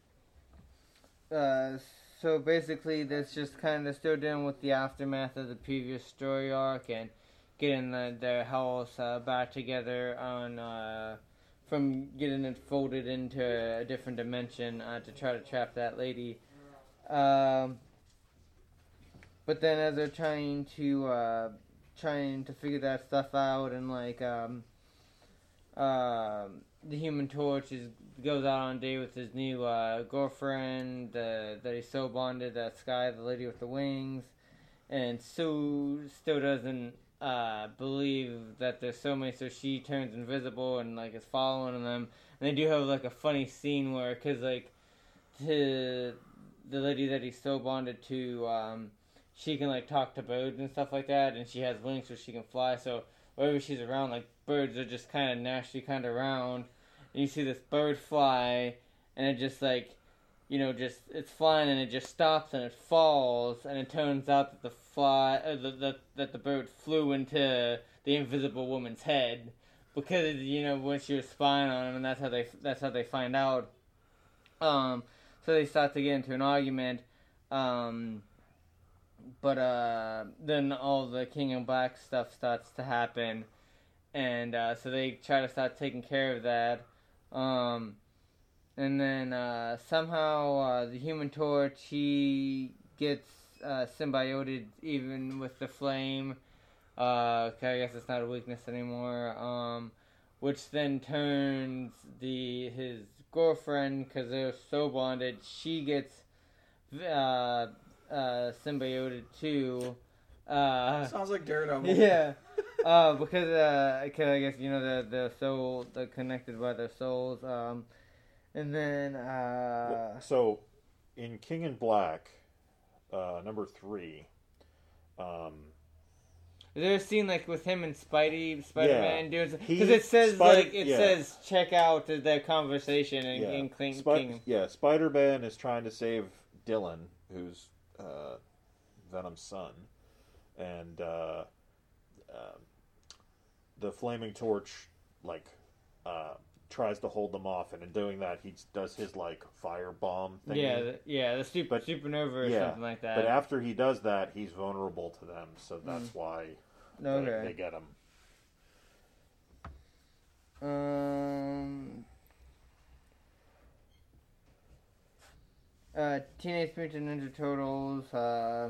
uh, so basically, that's just kind of still dealing with the aftermath of the previous story arc and getting the, their house uh, back together on uh, from getting it folded into a different dimension uh, to try to trap that lady. Um, but then as they're trying to uh, trying to figure that stuff out and like um uh, the Human Torch is goes out on a date with his new uh, girlfriend uh, that he's so bonded, that Sky, the lady with the wings, and Sue still doesn't uh, believe that there's so many, so she turns invisible and like is following them. And they do have like a funny scene where, cause like to the lady that he's so bonded to, um, she can like talk to birds and stuff like that, and she has wings so she can fly. So wherever she's around, like birds are just kind of naturally kind of around. And you see this bird fly, and it just like, you know, just it's flying and it just stops and it falls, and it turns out that the fly, uh, the, the, that the bird flew into the Invisible Woman's head because you know when she was spying on him, and that's how they that's how they find out. Um, so they start to get into an argument. Um. but uh, then all the King in Black stuff starts to happen, and uh, so they try to start taking care of that. Um, and then uh, somehow uh, the Human Torch, he gets uh, symbioted even with the flame. Uh, 'cause I guess it's not a weakness anymore. Um, which then turns the his girlfriend, because they're so bonded, she gets uh, uh, symbioted too. Uh, Sounds like Daredevil. yeah. Uh, because uh, cause I guess you know the the soul, they're connected by their souls. Um, and then uh, So, in King in Black, uh, number three, um, is there a scene like with him and Spidey, Spider-Man Yeah. doing He- because it says Spider- like it yeah. says check out their conversation in, yeah, in King, Spi- King. yeah, Spider-Man is trying to save Dylan, who's uh, Venom's son, and uh, uh, the Flaming Torch like uh, tries to hold them off, and in doing that, he does his like fire bomb thing. Yeah, the, yeah, the super But- supernova or yeah, something like that. But after he does that, he's vulnerable to them, so that's why they, Okay. they get him. Um. Uh, Teenage Mutant Ninja Turtles. Uh,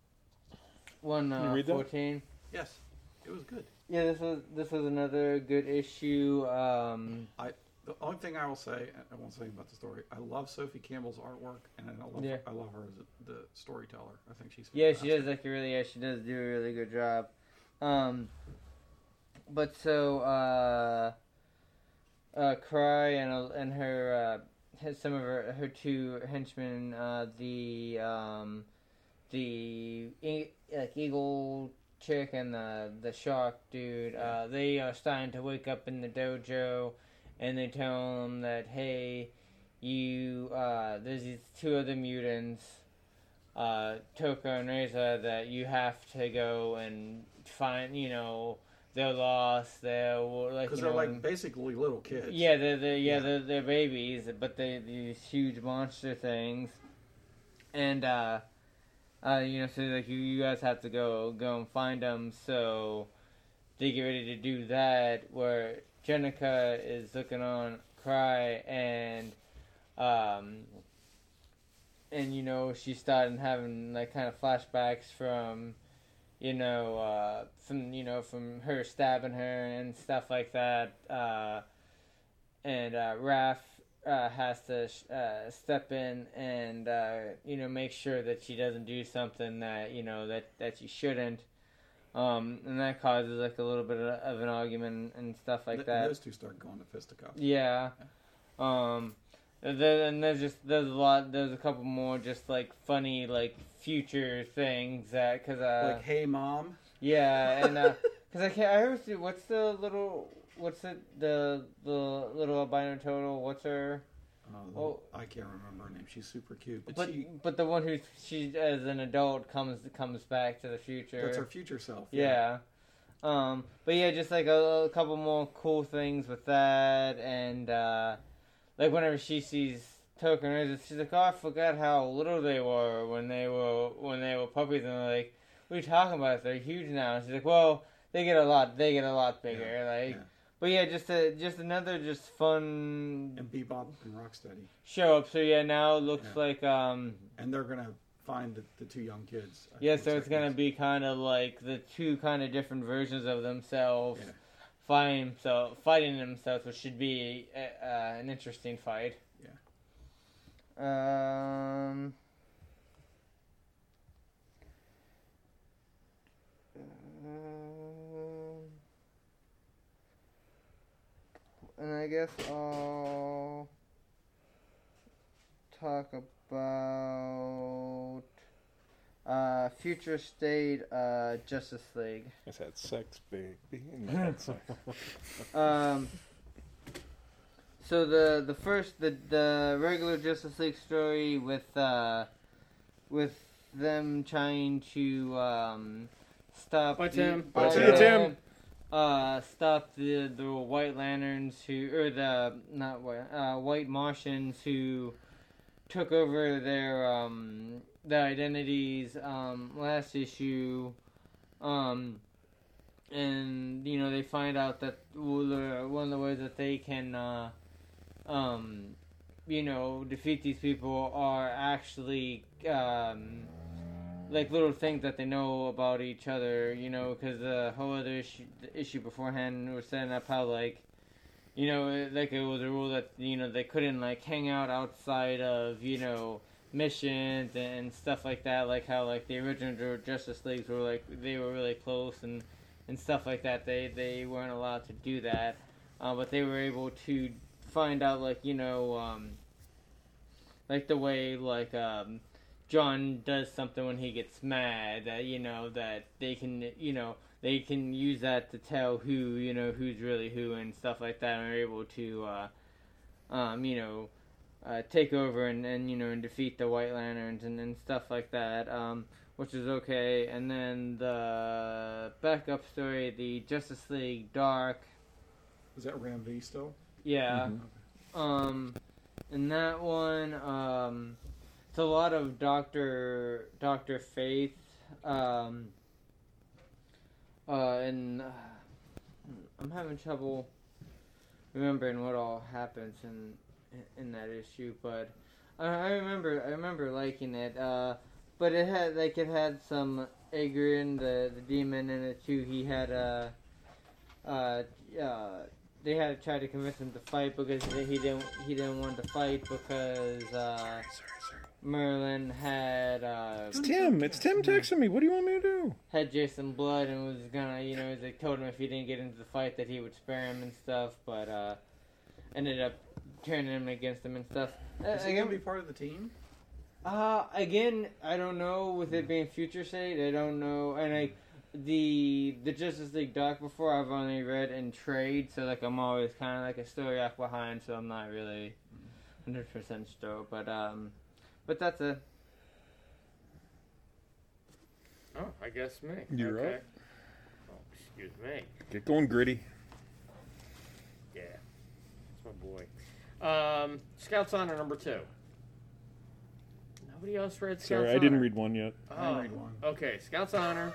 one Can you uh, read that? fourteen. Yes, it was good. Yeah, this was this was another good issue. Um, The only thing I will say, I won't say about the story. I love Sophie Campbell's artwork, and I love Yeah. I love her as a, the storyteller. I think she's yeah, she fantastic. does like a really yeah she does do a really good job. Um, but so uh, uh, Cry and uh, and her uh, has some of her her two henchmen, uh, the um, the e- like eagle chick and the the shark dude. Uh, they are starting to wake up in the dojo. And they tell them that, hey, you, uh, there's these two other mutants, uh, Toka and Reza, that you have to go and find, you know, they're lost, they're, like, Because you they're know, like basically little kids. yeah, they're, they're, yeah, Yeah. They're, they're babies, but they these huge monster things. And, uh, uh, you know, so, like, you, you guys have to go, go and find them, so they get ready to do that, where Jenica is looking on Cry, and um, and you know she's starting having like kind of flashbacks from, you know, uh, from you know from her stabbing her and stuff like that. Uh, and uh, Raph uh, has to uh, step in and uh, you know make sure that she doesn't do something that you know that that she shouldn't. Um, and that causes like a little bit of, of an argument and stuff like Th- that. Those two start going to fisticuffs. Yeah. Um, and then and there's just there's a lot there's a couple more just like funny like future things that because uh Like, hey, mom. yeah and uh because I can't I always see what's the little what's it the the little albino turtle what's her Uh, Oh. I can't remember her name. She's super cute. But, but she, but the one who she as an adult comes comes back to the future. that's her future self. Yeah. Um, but yeah, just like a, a couple more cool things with that, and uh, like whenever she sees Toka and Reza, she's like, "Oh, I forgot how little they were when they were when they were puppies," and they're like, "What are you talking about? They're huge now." And she's like, "Well, they get a lot, they get a lot bigger." Yeah, Like, yeah. but yeah, just a just another just fun And Bebop and Rocksteady. show up. So yeah, now it looks Yeah. like um. And they're going to find the, the two young kids. I Yeah, think so it's second gonna is- be kind of like the two kind of different versions of themselves Yeah. fighting so fighting themselves, which should be uh, uh, an interesting fight. Yeah. Um. um, And I guess I'll talk about uh, future state uh, Justice League. It's had sex, baby. No, it's like- Um, so the the first the the regular Justice League story with uh, with them trying to um, stop Fight the- Tim. uh, Fight Tim. Uh, stop the the White Lanterns who or the not white uh, White Martians who took over their um, their identities um, last issue, um, and you know they find out that well, the- one of the ways that they can, uh, um, you know, defeat these people are actually um, like little things that they know about each other. You know, because the whole other issue, the issue beforehand was setting up how like. You know, it- like it was a rule that, you know, they couldn't, like, hang out outside of, you know, missions and stuff like that. Like how, like, the original Justice Leagues were, like, they were really close and, and stuff like that. They, they weren't allowed to do that. Uh, but they were able to find out, like, you know, um, like the way, like, um, John does something when he gets mad, that, you know, that they can, you know, they can use that to tell who, you know, who's really who and stuff like that, and are able to, uh, um, you know, uh, take over and, and, you know, and defeat the White Lanterns and, and stuff like that, um, which is okay. And then the backup story, the Justice League Dark, Is that Ram V still? yeah, um, and that one, um, it's a lot of Doctor Doctor Faith, um, uh, and uh, I'm having trouble remembering what all happens in in that issue, but I, I remember I remember liking it. Uh, but it had like it had some Agrian, the the demon, in it too. He had a uh, uh, uh, they had tried to convince him to fight because he didn't he didn't want to fight because uh, Merlin had uh, It's Tim. It's Tim texting me. What do you want me to do? had Jason Blood and was gonna, you know, was like told him if he didn't get into the fight that he would spare him and stuff, but uh, ended up turning him against him and stuff. Uh, Is he again, gonna be part of the team? uh, again, I don't know. With it being Future State, I don't know. And I, the the Justice League Dark before I've only read in trade, so like I'm always kind of like a story arc behind, so I'm not really one hundred percent sure. But um, but that's a. Oh, I guess me. You're okay. up. Oh, excuse me. Get going, Gritty. Yeah, that's my boy. Um, Scouts Honor number two. Nobody else read Scouts Sorry, Honor? I didn't read one yet. Oh, I didn't read one. Okay, Scouts Honor.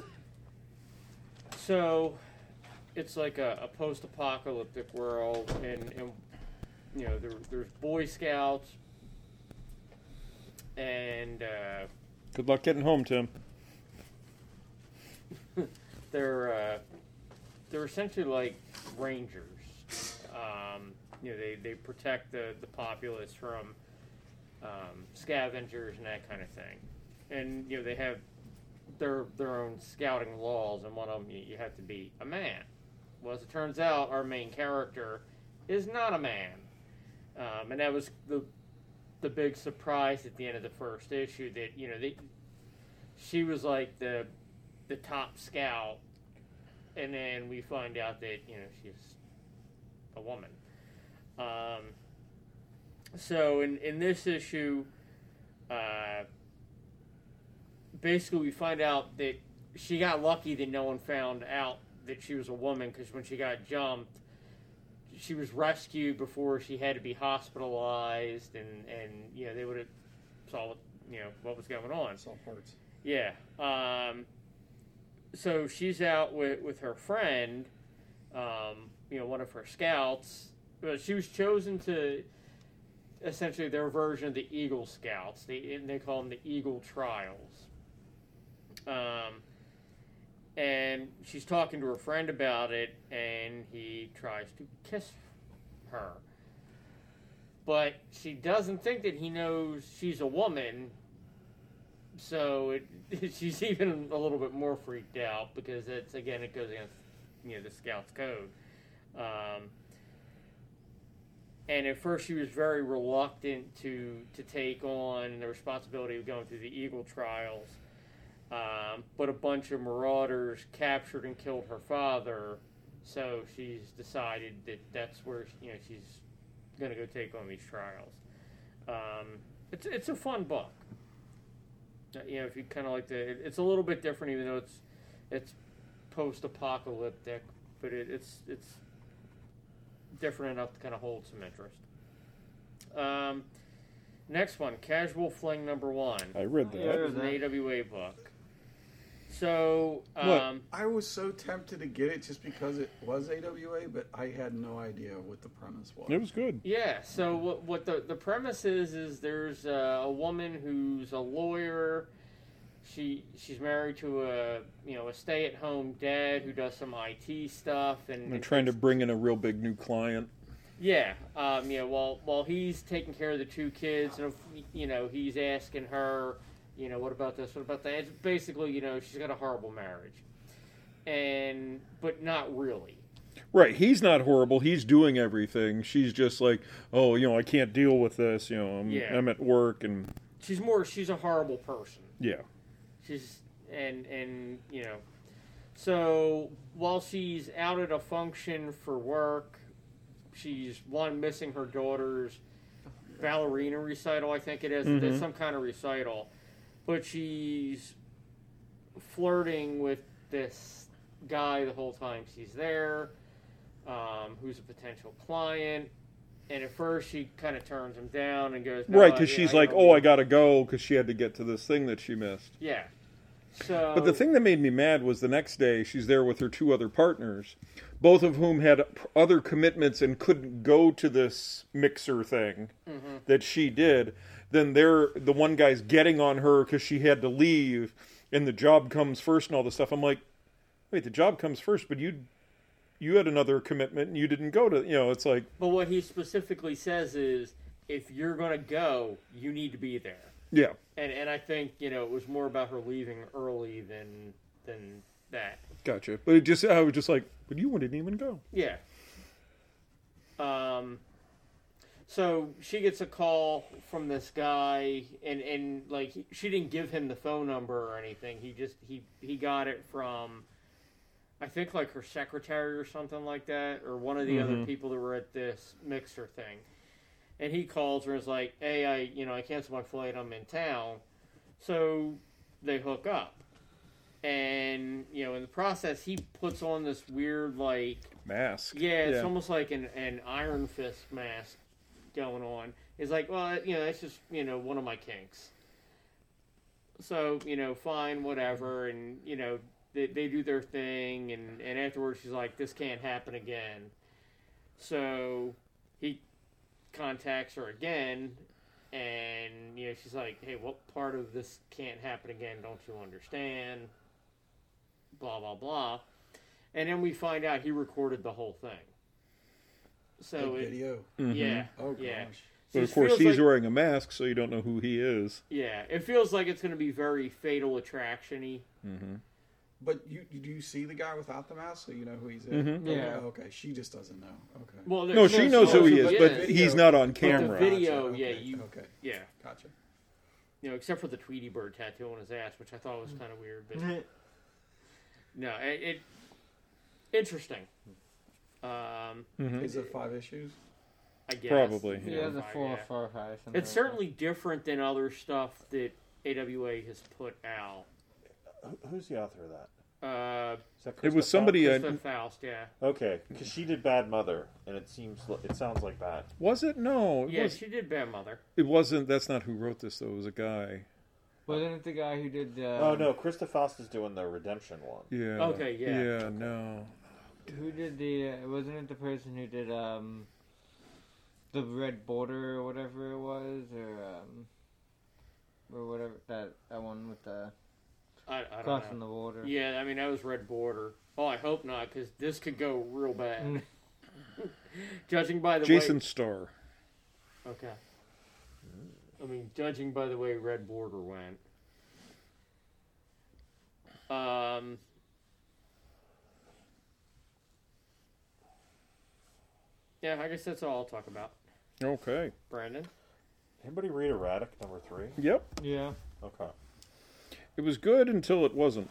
So, it's like a, a post-apocalyptic world, and, and you know, there, there's Boy Scouts, and uh, Good luck getting home, Tim. they're uh, they're essentially like rangers. Um, you know, they, they protect the, the populace from um, scavengers and that kind of thing. And you know, they have their their own scouting laws, and one of them you, you have to be a man. Well, as it turns out, our main character is not a man, um, and that was the the big surprise at the end of the first issue. That you know, they she was like the the top scout, and then we find out that you know she's a woman. Um, so in in this issue, uh, basically we find out that she got lucky that no one found out that she was a woman, because when she got jumped, she was rescued before she had to be hospitalized, and, and you know they would have saw what, you know what was going on. Saw parts. Yeah. Um, so she's out with, with her friend, um, you know, one of her scouts. Well, she was chosen to essentially their version of the Eagle Scouts. They they call them the Eagle Trials. Um, and she's talking to her friend about it, and he tries to kiss her. But she doesn't think that he knows she's a woman. So it, she's even a little bit more freaked out, because it's again it goes against you know the Scouts code. Um, and at first she was very reluctant to to take on the responsibility of going through the Eagle Trials, um, but a bunch of marauders captured and killed her father, so she's decided that that's where you know she's going to go take on these trials. Um, it's it's a fun book. You know, if you kind of like the, it's a little bit different, even though it's it's post-apocalyptic, but it, it's it's different enough to kind of hold some interest. Um, next one, Casual Fling number one. I read that. Yeah. It was an A W A book. So, What? um, I was so tempted to get it just because it was A W A, but I had no idea what the premise was. It was good. yeah. So what, what the the premise is is there's a, a woman who's a lawyer. She she's married to a you know a stay at home dad who does some I T stuff, and They're trying to bring in a real big new client. yeah, um, you know, while while he's taking care of the two kids, and you know he's asking her. You know, what about this? What about that? It's basically, you know, she's got a horrible marriage. And, but not really. Right, he's not horrible. He's doing everything. She's just like, oh, you know, I can't deal with this. You know, I'm, Yeah. I'm at work and She's more, she's a horrible person. yeah. She's, and, and, you know, so while she's out at a function for work, she's, one, missing her daughter's ballerina recital, I think it is. Mhm. There's some kind of recital. But she's flirting with this guy the whole time she's there, um, who's a potential client. And at first, she kind of turns him down and goes, no, Right, because yeah, she's I like, don't oh, I need-" gotta go because she had to get to this thing that she missed. Yeah. So, But the thing that made me mad was the next day she's there with her two other partners, both of whom had other commitments and couldn't go to this mixer thing Mhm. that she did. Then they're the one guy's getting on her because she had to leave, and the job comes first and all this stuff. I'm like, wait, the job comes first, but you you had another commitment and you didn't go to. You know, it's like, But what he specifically says is, if you're going to go, you need to be there. yeah, And and I think, you know, it was more about her leaving early than than that. gotcha. But it just I was just like, but you wouldn't even go. Yeah. Um. So she gets a call from this guy, and, and like he, she didn't give him the phone number or anything. He just he he got it from, I think like her secretary or something like that, or one of the other Mhm. people that were at this mixer thing. And he calls her and is like, "Hey, I you know I canceled my flight. I'm in town." So they hook up, and you know in the process he puts on this weird like. Mask. Yeah, it's almost like an, an Iron Fist mask going on. It's like, well, you know, that's just, you know, one of my kinks. So, you know, fine, whatever. And, you know, they, they do their thing. And, and afterwards, she's like, this can't happen again. So he contacts her again. And, you know, she's like, hey, what part of this can't happen again? Don't you understand? Blah, blah, blah. And then we find out he recorded the whole thing. So Big it, video. Mhm. yeah, Oh yeah. gosh. But So of it course, feels he's like- wearing a mask, so you don't know who he is. Yeah, it feels like it's going to be very Fatal Attraction-y. Mm-hmm. But you do you see the guy without the mask, so you know who he's Mhm. in? Yeah. Okay, okay. She just doesn't know. Okay. Well, No, she knows who he is, but is. he's not on But the camera. video, Gotcha. yeah, Okay, you, Okay. yeah, Gotcha. you know, except for the Tweety Bird tattoo on his ass, which I thought was kind of weird, but Mhm. no, it, it interesting. Um, Mhm. Is it five issues? I guess Probably, you He know, has a five, four yeah. or four or five. something It's like certainly different than other stuff that A W A has put out. Who- Who's the author of that? Uh, Is that It was Krista somebody. Faust? Uh, Krista Faust, yeah, Okay, because she did Bad Mother, and it seems li- it sounds like that. was it? No, it, yeah, was, she did Bad Mother. it wasn't. That's not who wrote this, though. It was a guy. that. Wasn't it the guy who did? Uh, oh no, Krista Faust is doing the Redemption one. Yeah. Okay, yeah. Yeah, no. Who did the? Uh, wasn't it the person who did um, the Red Border or whatever it was, or um, or whatever that that one with the I, I don't crossing know. the water? Yeah, I mean that was Red Border. Oh, I hope not, because this could go real bad. Mm. Judging by the Jason way, Starr. okay. I mean, judging by the way Red Border went. Um. Yeah, I guess that's all I'll talk about. Okay. Brandon. Anybody read Erratic number three? Yep. Yeah. Okay. It was good until it wasn't.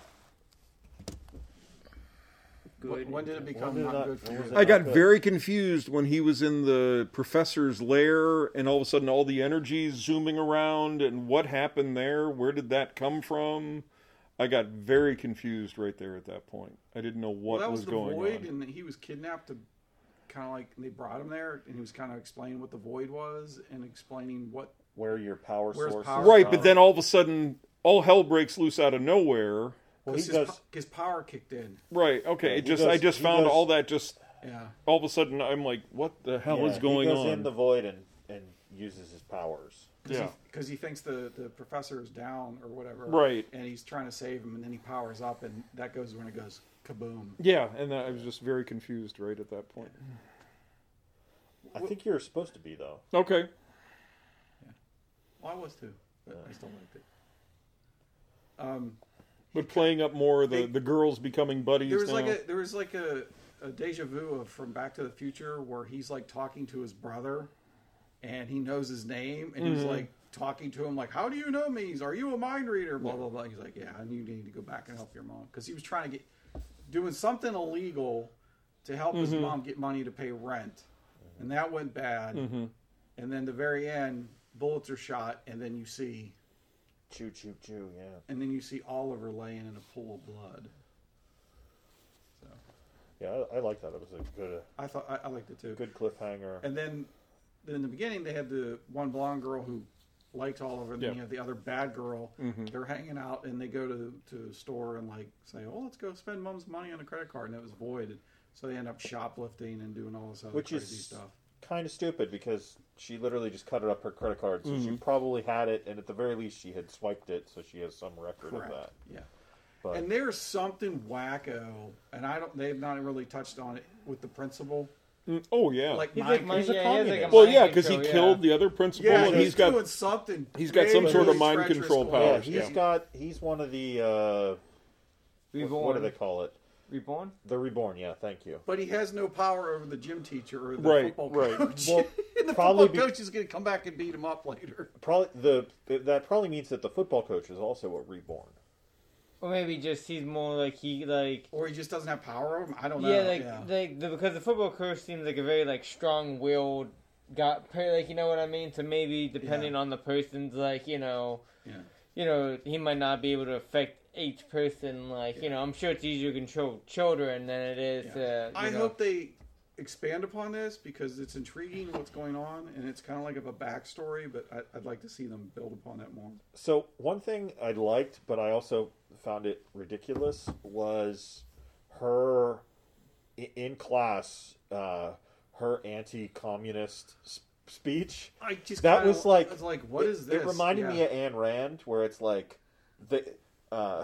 Good. When did it become did not that- good for when you? was it I got good. very confused when he was in the professor's lair and all of a sudden all the energy's zooming around and what happened there? Where did that come from? I got very confused right there at that point. I didn't know what well, that was, was the going void, on. and he was kidnapped to kind of like they brought him there, and he was kind of explaining what the void was and explaining what where your power Where's source power is Right, from. but then all of a sudden, all hell breaks loose out of nowhere. well, he Because goes. his, po- his power kicked in. Right. Okay. Yeah, it he just I goes- just he found goes- all that just Yeah. all of a sudden I'm like, what the hell yeah, is going he goes on? in the void and, and uses his powers. Because Yeah. he, 'cause he thinks the, the professor is down or whatever. Right. And he's trying to save him, and then he powers up, and that goes when it goes kaboom. Yeah, and I was just very confused right at that point. I think you're supposed to be though. Okay. Well, I was too, but I still liked it. Um, But playing up more the, They- the girls becoming buddies there was now. like a there was like a, a deja vu of from Back to the Future where he's like talking to his brother, and he knows his name, and he's Mhm. like talking to him like, "How do you know me? Are you a mind reader?" Blah blah blah. He's like, "Yeah, and you need to go back and help your mom," because he was trying to get doing something illegal to help his Mhm. mom get money to pay rent, and that went bad. Mhm. And then the very end, bullets are shot, and then you see, Choo choo choo. Yeah. and then you see Oliver laying in a pool of blood. So Yeah, I, I like that. It was a good, I thought I, I liked it too. good cliffhanger. And then, then in the beginning, they had the one blonde girl who liked Oliver, and then Yeah. you have the other bad girl. Mhm. They're hanging out, and they go to to the store and like say, "Oh, let's go spend mom's money on a credit card," and it was voided. So they end up shoplifting and doing all this other Which crazy is stuff. kind of stupid because she literally just cut it up her credit card, so she Mhm. probably had it, and at the very least she had swiped it, so she has some record Correct. of that. Yeah. But And there's something wacko, and I don't. They've not really touched on it with the principal. Mm, oh yeah. Like He's mind like, mind, he's a yeah, he has like a communist. well, mind yeah, because he control, killed yeah. the other principal, Yeah, and he's, he's got doing something. he's got some way sort of really mind treacherous control going on. yeah, powers, he's yeah. got he's one of the uh, what, Reborn. what do they call it? Reborn? The reborn. Yeah, thank you. But he has no power over the gym teacher or the Right, football right. coach. Well, and the probably football be- coach is going to come back and beat him up later. Probably the that probably means that the football coach is also a reborn. Or maybe just he's more like he like Or he just doesn't have power over him. I don't know. yeah like yeah. like the, because the football coach seems like a very like strong willed got like you know what I mean. So maybe depending on the person's like you know Yeah. you know he might not be able to affect each person like you know I'm sure it's easier to control children than it is Yeah. to I you know, hope they expand upon this because it's intriguing what's going on, and it's kind of like of a backstory, but I, I'd like to see them build upon that more. So one thing I liked, but I also found it ridiculous, was her i- in class, uh, her anti-communist s- speech. I just That kinda- was like, I was like, what it, is this? It reminded Yeah. me of Ayn Rand, where it's like the uh,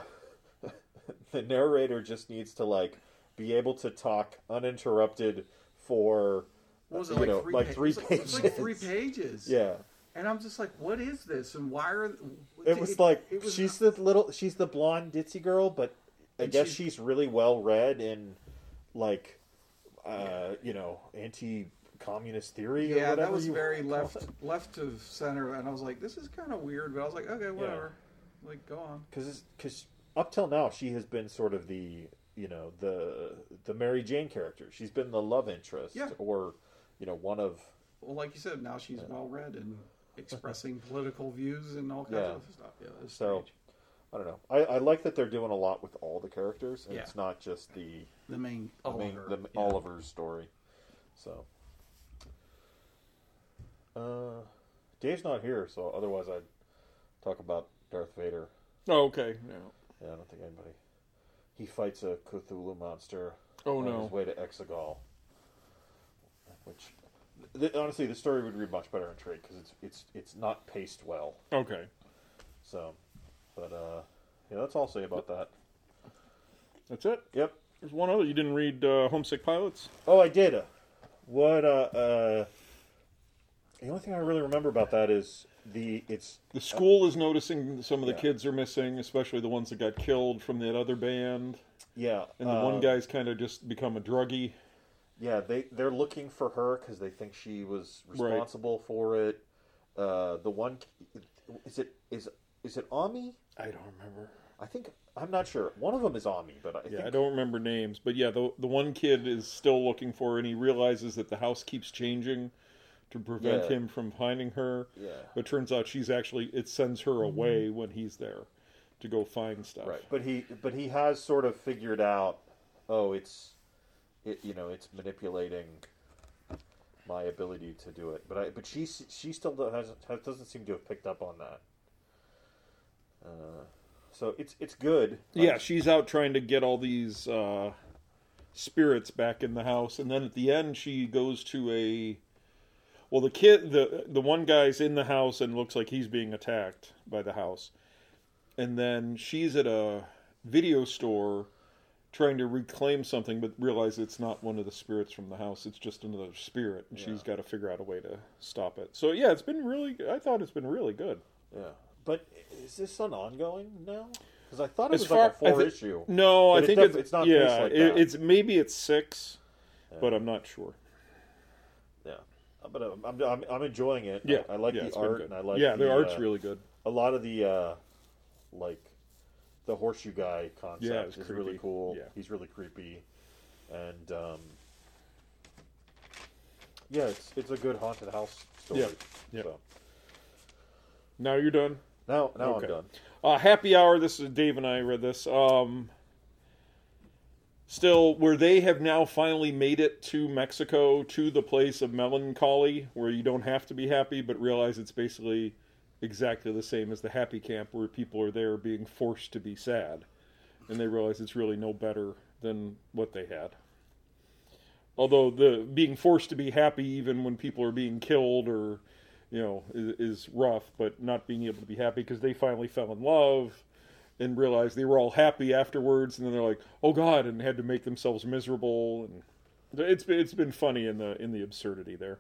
the narrator just needs to like be able to talk uninterrupted for What was it you like know, three, like pa- three it was like, it was like three pages. pages. yeah. And I'm just like, what is this? And why are It was like it was- she's the little she's the blonde ditzy girl, but I And guess she's- she's really well read in like uh, you know, anti communist theory or yeah, whatever that was you very call left it. left of center, and I was like, this is kind of weird, but I was like, okay, whatever. Like, go on. Because because up till now she has been sort of the you know the the Mary Jane character. She's been the love interest, Yeah. or you know one of Well, like you said, now she's well read and expressing political views and all kinds Yeah. of stuff. Yeah, it's so. strange. I don't know. I, I like that they're doing a lot with all the characters, and Yeah. it's not just the, The main the main Oliver. the yeah. Oliver's story. So, uh, Dave's not here, so otherwise I'd talk about Darth Vader. Oh, okay. No. Yeah, I don't think anybody. He fights a Cthulhu monster Oh on no. his way to Exegol. Which, th- honestly, the story would read much better in trade because it's it's it's not paced well. Okay. So, but uh, yeah, that's all I'll say about that. That's it. Yep. There's one other. You didn't read uh, Homesick Pilots? Oh, I did. What? Uh, uh, the only thing I really remember about that is the it's The school is noticing some of the Yeah. kids are missing, especially the ones that got killed from that other band. yeah, And the uh, one guy's kind of just become a druggie. yeah they they're looking for her because they think she was Right. responsible for it. Uh, the one is it is is it Ami? I don't remember. I think I'm not sure. One of them is Ami, but I Yeah, think I don't remember names, but yeah, the the one kid is still looking for her, and he realizes that the house keeps changing to prevent Yeah. him from finding her. yeah. But turns out she's actually it sends her away when he's there to go find stuff. Right, but he but he has sort of figured out. Oh, it's it you know it's manipulating my ability to do it. But I but she she still doesn't doesn't seem to have picked up on that. Uh, so it's it's good. Yeah, she's out trying to get all these uh, spirits back in the house, and then at the end she goes to a. Well, the kid, the the one guy's in the house and looks like he's being attacked by the house, and then she's at a video store trying to reclaim something, but realize it's not one of the spirits from the house. It's just another spirit, and yeah. she's got to figure out a way to stop it. So yeah, it's been really. I thought it's been really good. Yeah, but is this an ongoing now? Because I thought it as was far, like a four th- issue. No, I it think def- it's, it's not. Yeah, like it, that. it's maybe it's six, yeah. but I'm not sure. Yeah, but I'm I'm, I'm enjoying it. Yeah, I, I like yeah, the art, and I like yeah, the, the art's uh, really good. A lot of the uh, like the horseshoe guy concept yeah, is creepy. really cool. Yeah. He's really creepy, and um, yeah, it's it's a good haunted house story. Yeah, yeah. So. Now you're done. Now, now okay. I'm done. Uh, Happy Hour. This is Dave and I read this. Um, still, where they have now finally made it to Mexico, to the place of melancholy, where you don't have to be happy, but realize it's basically exactly the same as the happy camp, where people are there being forced to be sad, and they realize it's really no better than what they had. Although the being forced to be happy, even when people are being killed or you know, is, is rough, but not being able to be happy because they finally fell in love and realized they were all happy afterwards, and then they're like, "Oh God!" and had to make themselves miserable, and it's been, it's been funny in the in the absurdity there.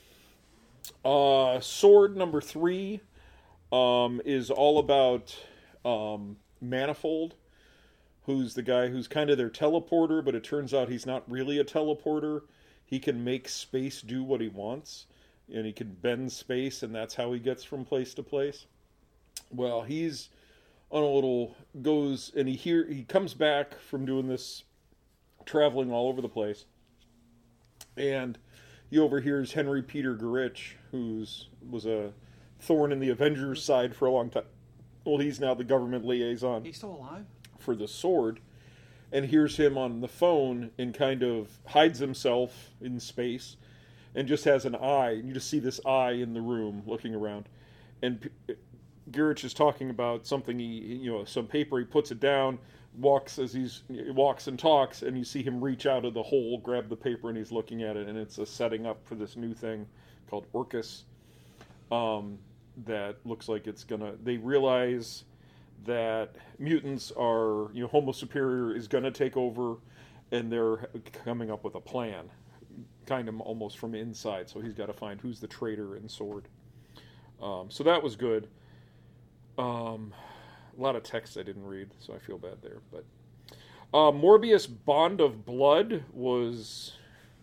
Uh, Sword number three um, is all about um, Manifold, who's the guy who's kind of their teleporter, but it turns out he's not really a teleporter. He can make space do what he wants. And he can bend space, and that's how he gets from place to place. Well, he's on a little goes, and he hear he comes back from doing this, traveling all over the place, and he overhears Henry Peter Gurich, who's was a thorn in the Avengers side for a long time. Well, he's now the government liaison. He's still alive? For the Sword, and hears him on the phone and kind of hides himself in space. And just has an eye, and you just see this eye in the room looking around. And P- Gurich is talking about something he, you know, some paper. He puts it down, walks as he's he walks and talks, and you see him reach out of the hole, grab the paper, and he's looking at it. And it's a setting up for this new thing called Orcus. Um, that looks like it's gonna. They realize that mutants are, you know, Homo Superior is gonna take over, and they're coming up with a plan. Kind of almost from inside, so he's got to find who's the traitor in Sword. Um, so that was good. Um, a lot of text I didn't read, so I feel bad there. But uh, Morbius Bond of Blood was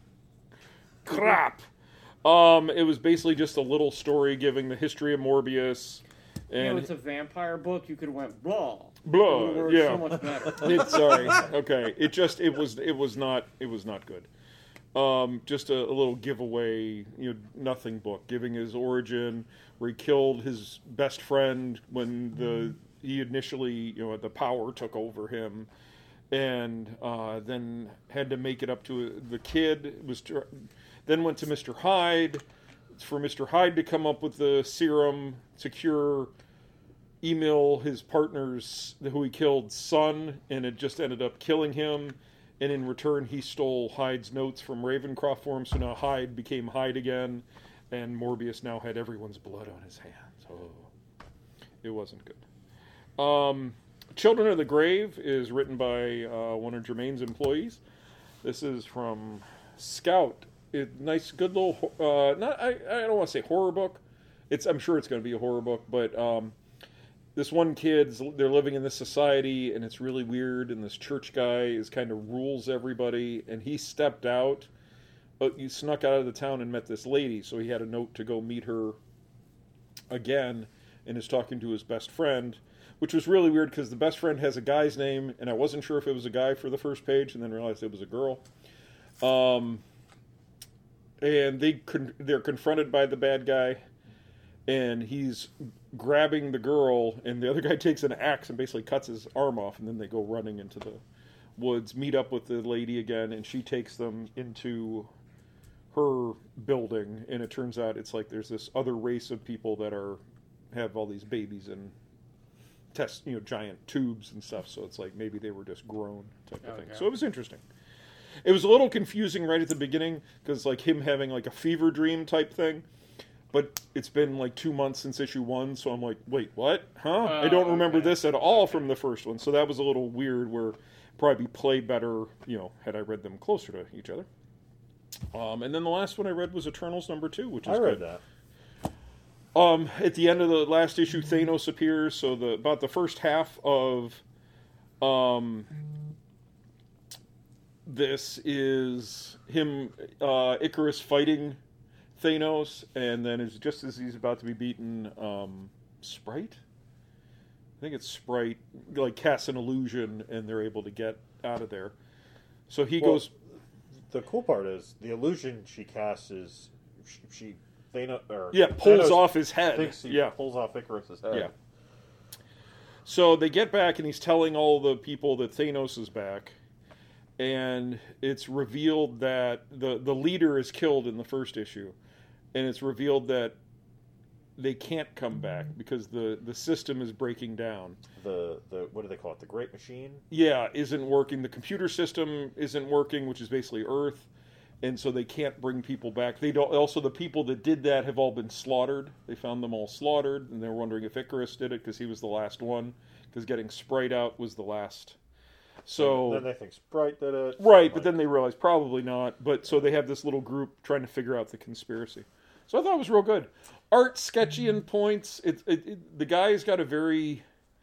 crap. Um, it was basically just a little story giving the history of Morbius. And you know, it's a vampire book. You could have went blah. Blah. It Yeah. so much better. It, sorry. Okay. It just it was it was not it was not good. Um, just a, a little giveaway, you know, nothing book, giving his origin, where he killed his best friend when the he initially, you know, the power took over him, and uh, then had to make it up to the kid. It was then went to Mister Hyde for Mister Hyde to come up with the serum to cure Emil, his partner's who he killed, son, and it just ended up killing him. And in return, he stole Hyde's notes from Ravencroft for him, so now Hyde became Hyde again, and Morbius now had everyone's blood on his hands. Oh, it wasn't good. Um, Children of the Grave is written by uh, one of Germain's employees. This is from Scout. It, nice, good little, uh, not I, I don't want to say horror book. It's I'm sure it's going to be a horror book, but um, this one kid's, they're living in this society, and it's really weird, and this church guy is kind of rules everybody, and he stepped out, but he snuck out of the town and met this lady, so he had a note to go meet her again, and is talking to his best friend, which was really weird, because the best friend has a guy's name, and I wasn't sure if it was a guy for the first page, and then realized it was a girl. Um, and they con- they're confronted by the bad guy, and he's grabbing the girl, and the other guy takes an axe and basically cuts his arm off, and then they go running into the woods, meet up with the lady again, and she takes them into her building, and it turns out it's like there's this other race of people that are have all these babies in test, you know, giant tubes and stuff. So it's like maybe they were just grown type of Okay. thing. So it was interesting. It was a little confusing right at the beginning because like him having like a fever dream type thing. But it's been like two months since issue one, so I'm like, wait, what? Huh? Oh, I don't remember okay. this at all from the first one. So that was a little weird where probably play better, you know, had I read them closer to each other. Um, and then the last one I read was Eternals number two, which is I read good. that. Um, at the end of the last issue, Thanos appears. So the about the first half of um, this is him, uh, Icarus fighting Thanos, and then it's just as he's about to be beaten, um, Sprite. I think it's Sprite, like casts an illusion, and they're able to get out of there. So he Well, goes. The cool part is the illusion she casts is she, she Thanos or Yeah, pulls Thanos off his head. thinks he Yeah. pulls off Icarus's head. Yeah. So they get back, and he's telling all the people that Thanos is back, and it's revealed that the the leader is killed in the first issue, and it's revealed that they can't come back because the the system is breaking down. The the what do they call it? The Great Machine. Yeah, isn't working. The computer system isn't working, which is basically Earth, and so they can't bring people back. They don't. Also, the people that did that have all been slaughtered. They found them all slaughtered, and they're wondering if Icarus did it because he was the last one. Because getting Sprite out was the last. So then they think Sprite did it. right, but Like, then they realize probably not. But so they have this little group trying to figure out the conspiracy. So I thought it was real good. Art sketchy in points. It, it, it the guy's got a very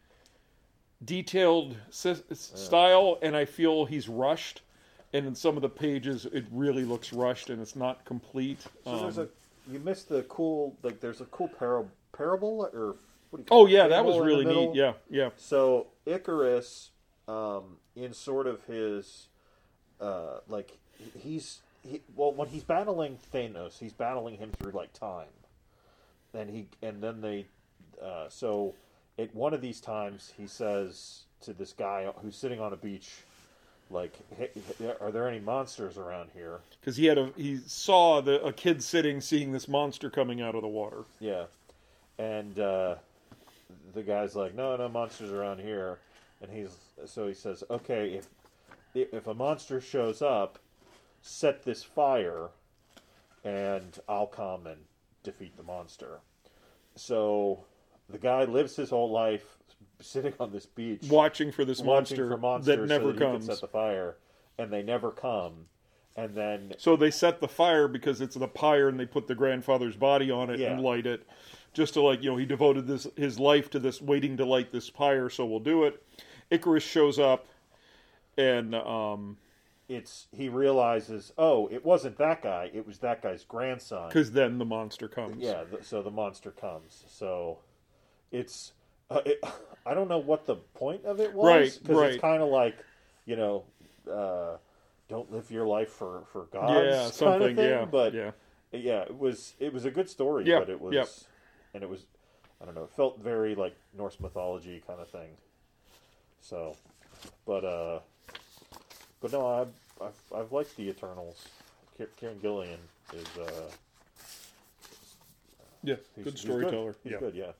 detailed sy- style, and I feel he's rushed. And in some of the pages, it really looks rushed, and it's not complete. So there's Um, a you missed the cool like there's a cool par- parable or what do you call oh it? yeah, that Fable was in the really middle. neat. Yeah, yeah. So Icarus, um, in sort of his, uh, like he's he, well when he's battling Thanos, he's battling him through like time, and he and then they, uh, so at one of these times he says to this guy who's sitting on a beach, like, hey, are there any monsters around here? Because he had a he saw the a kid sitting, seeing this monster coming out of the water. Yeah, and uh, the guy's like, no, no monsters around here, and he's so he says, okay, if if a monster shows up, set this fire, and I'll come and defeat the monster. So the guy lives his whole life sitting on this beach, Watching for this watching monster for monsters that never so that he can comes. set the fire, and they never come. And then So they set the fire because it's the pyre, and they put the grandfather's body on it Yeah. and light it, just to like you know he devoted this his life to this, waiting to light this pyre. So we'll do it. Icarus shows up, and um, it's he realizes, oh, it wasn't that guy; it was that guy's grandson. because then the monster comes. Yeah, th- so the monster comes. So it's uh, it, I don't know what the point of it was, Right, because right. it's kind of like you know, uh, don't live your life for for gods, yeah, kind something. of thing. Yeah, But yeah. yeah, it was it was a good story, Yep, but it was yep. and it was I don't know, it felt very like Norse mythology kind of thing. So, but uh, but no, I've I've, I've liked the Eternals. Ki- Kieran Gillian is uh. Yeah, He's- good he's storyteller. He's yeah. good, yeah.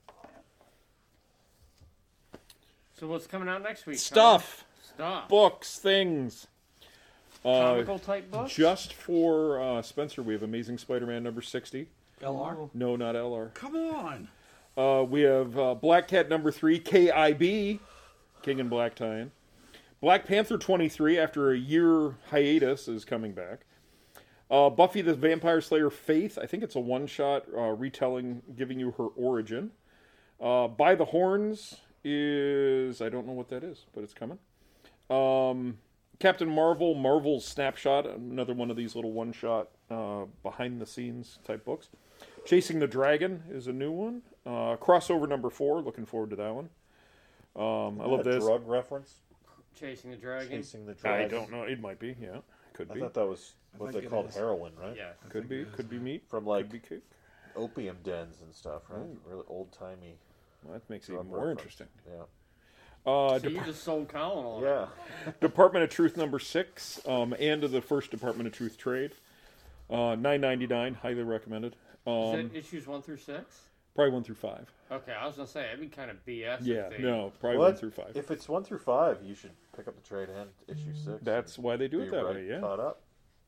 So what's coming out next week? Stuff, Tom? Stuff. books, things. Uh, Comical type books. just for uh, Spencer, we have Amazing Spider-Man number sixty. L R. No, not L R. Come on. Uh, we have uh, Black Cat number three, K I B, King and Black tie-in. Black Panther twenty-three, after a year hiatus, is coming back. Uh, Buffy the Vampire Slayer Faith, I think it's a one-shot uh, retelling, giving you her origin. Uh, By the Horns is, I don't know what that is, but it's coming. Um, Captain Marvel, Marvel's Snapshot, another one of these little one-shot uh, behind-the-scenes type books. Chasing the Dragon is a new one. Uh, crossover number four, looking forward to that one. Um, I love That this. drug reference. Chasing the Dragon. Chasing the I dragon. don't know. It might be. Yeah, could I be. thot that was what think they it called is. heroin, right? Yeah. Could be. Could be meat. From Could like be cake. opium dens and stuff, right? Really old timey. Well, that makes it Drug even more reference. interesting. Yeah. Uh, So you Dep- just sold Colin on it. Yeah. Department of Truth number six, um, and of the first Department of Truth trade. Uh, nine ninety-nine, highly recommended. Um, Is it issues one through six? probably one through five. Okay, I was gonna say that'd be kind of B S. Yeah, if they, no, probably Well, one through five. If it's one through five, you should pick up the trade and issue six. That's why they do Be it that right way. Yeah. Caught up.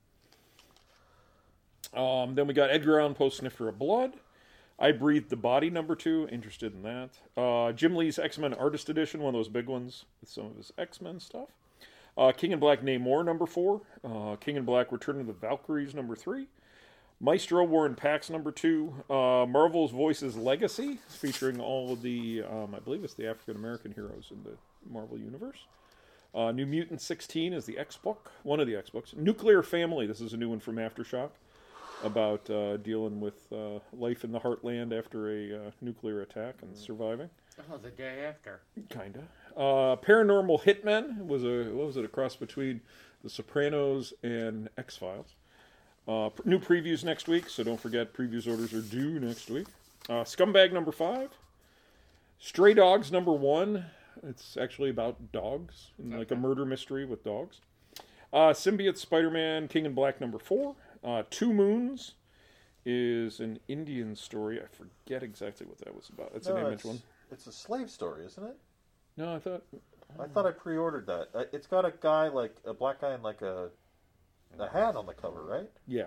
Um, then we got Edgar Allan Poe Snifter of Blood. I Breathed the Body, number two. Interested in that. Uh, Jim Lee's X-Men Artist Edition, one of those big ones with some of his X-Men stuff. Uh, King in Black Namor, number four. Uh, King in Black Return of the Valkyries, number three. Maestro Warren Pax, number two. Uh, Marvel's Voices Legacy, featuring all of the, um, I believe it's the African-American heroes in the Marvel Universe. Uh, New Mutant sixteen is the X-Book, one of the X-Books. Nuclear Family, this is a new one from Aftershock, about uh, dealing with uh, life in the heartland after a uh, nuclear attack and surviving. Oh, the day after. Kinda. Uh, Paranormal Hitmen was a what was it? A cross between The Sopranos and X-Files. Uh, pr- new previews next week, so don't forget previews orders are due next week. Uh, Scumbag number five. Stray Dogs number one. It's actually about dogs and like a murder mystery with dogs. Uh, Symbiote Spider-Man King in Black number four. Uh, Two Moons is an Indian story. I forget exactly what that was about. It's No, an image it's, one. It's a slave story, isn't it? No, I thought. I thought I pre-ordered that. Uh, It's got a guy like a black guy in like a a hat on the cover, right? Yeah.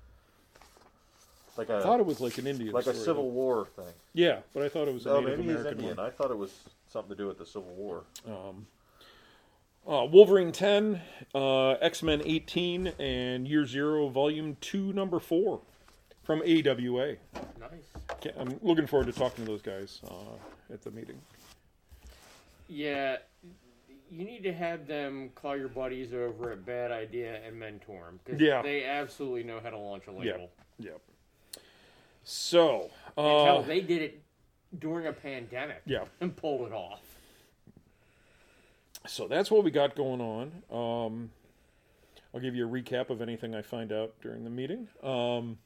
Like I a thought it was like an Indian like story. a Civil War thing. Yeah, but I thought it was a Oh, Native maybe he's American Indian. one. I thought it was something to do with the Civil War. Um, uh, Wolverine ten, uh, X-Men eighteen, and Year Zero, Volume two, Number four, from A W A. Nice. Can't- I'm looking forward to talking to those guys uh, at the meeting. Yeah, you need to have them call your buddies over at Bad Idea and mentor them because Yeah. they absolutely know how to launch a label. Yep. So, And uh, hell, they did it during a pandemic. Yeah. And pulled it off. so that's what we got going on. Um, I'll give you a recap of anything I find out during the meeting. Um,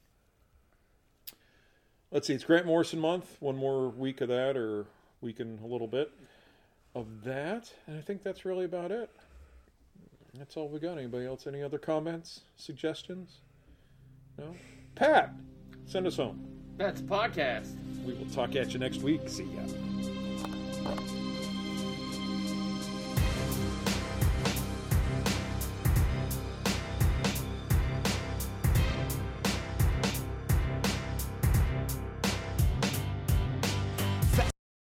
let's see, it's Grant Morrison month. One more week of that, or week and a little bit of that. And I think that's really about it. That's all we got. Anybody else? Any other comments, suggestions? No? Pat, send us home. That's a podcast. We will talk at you next week. See ya.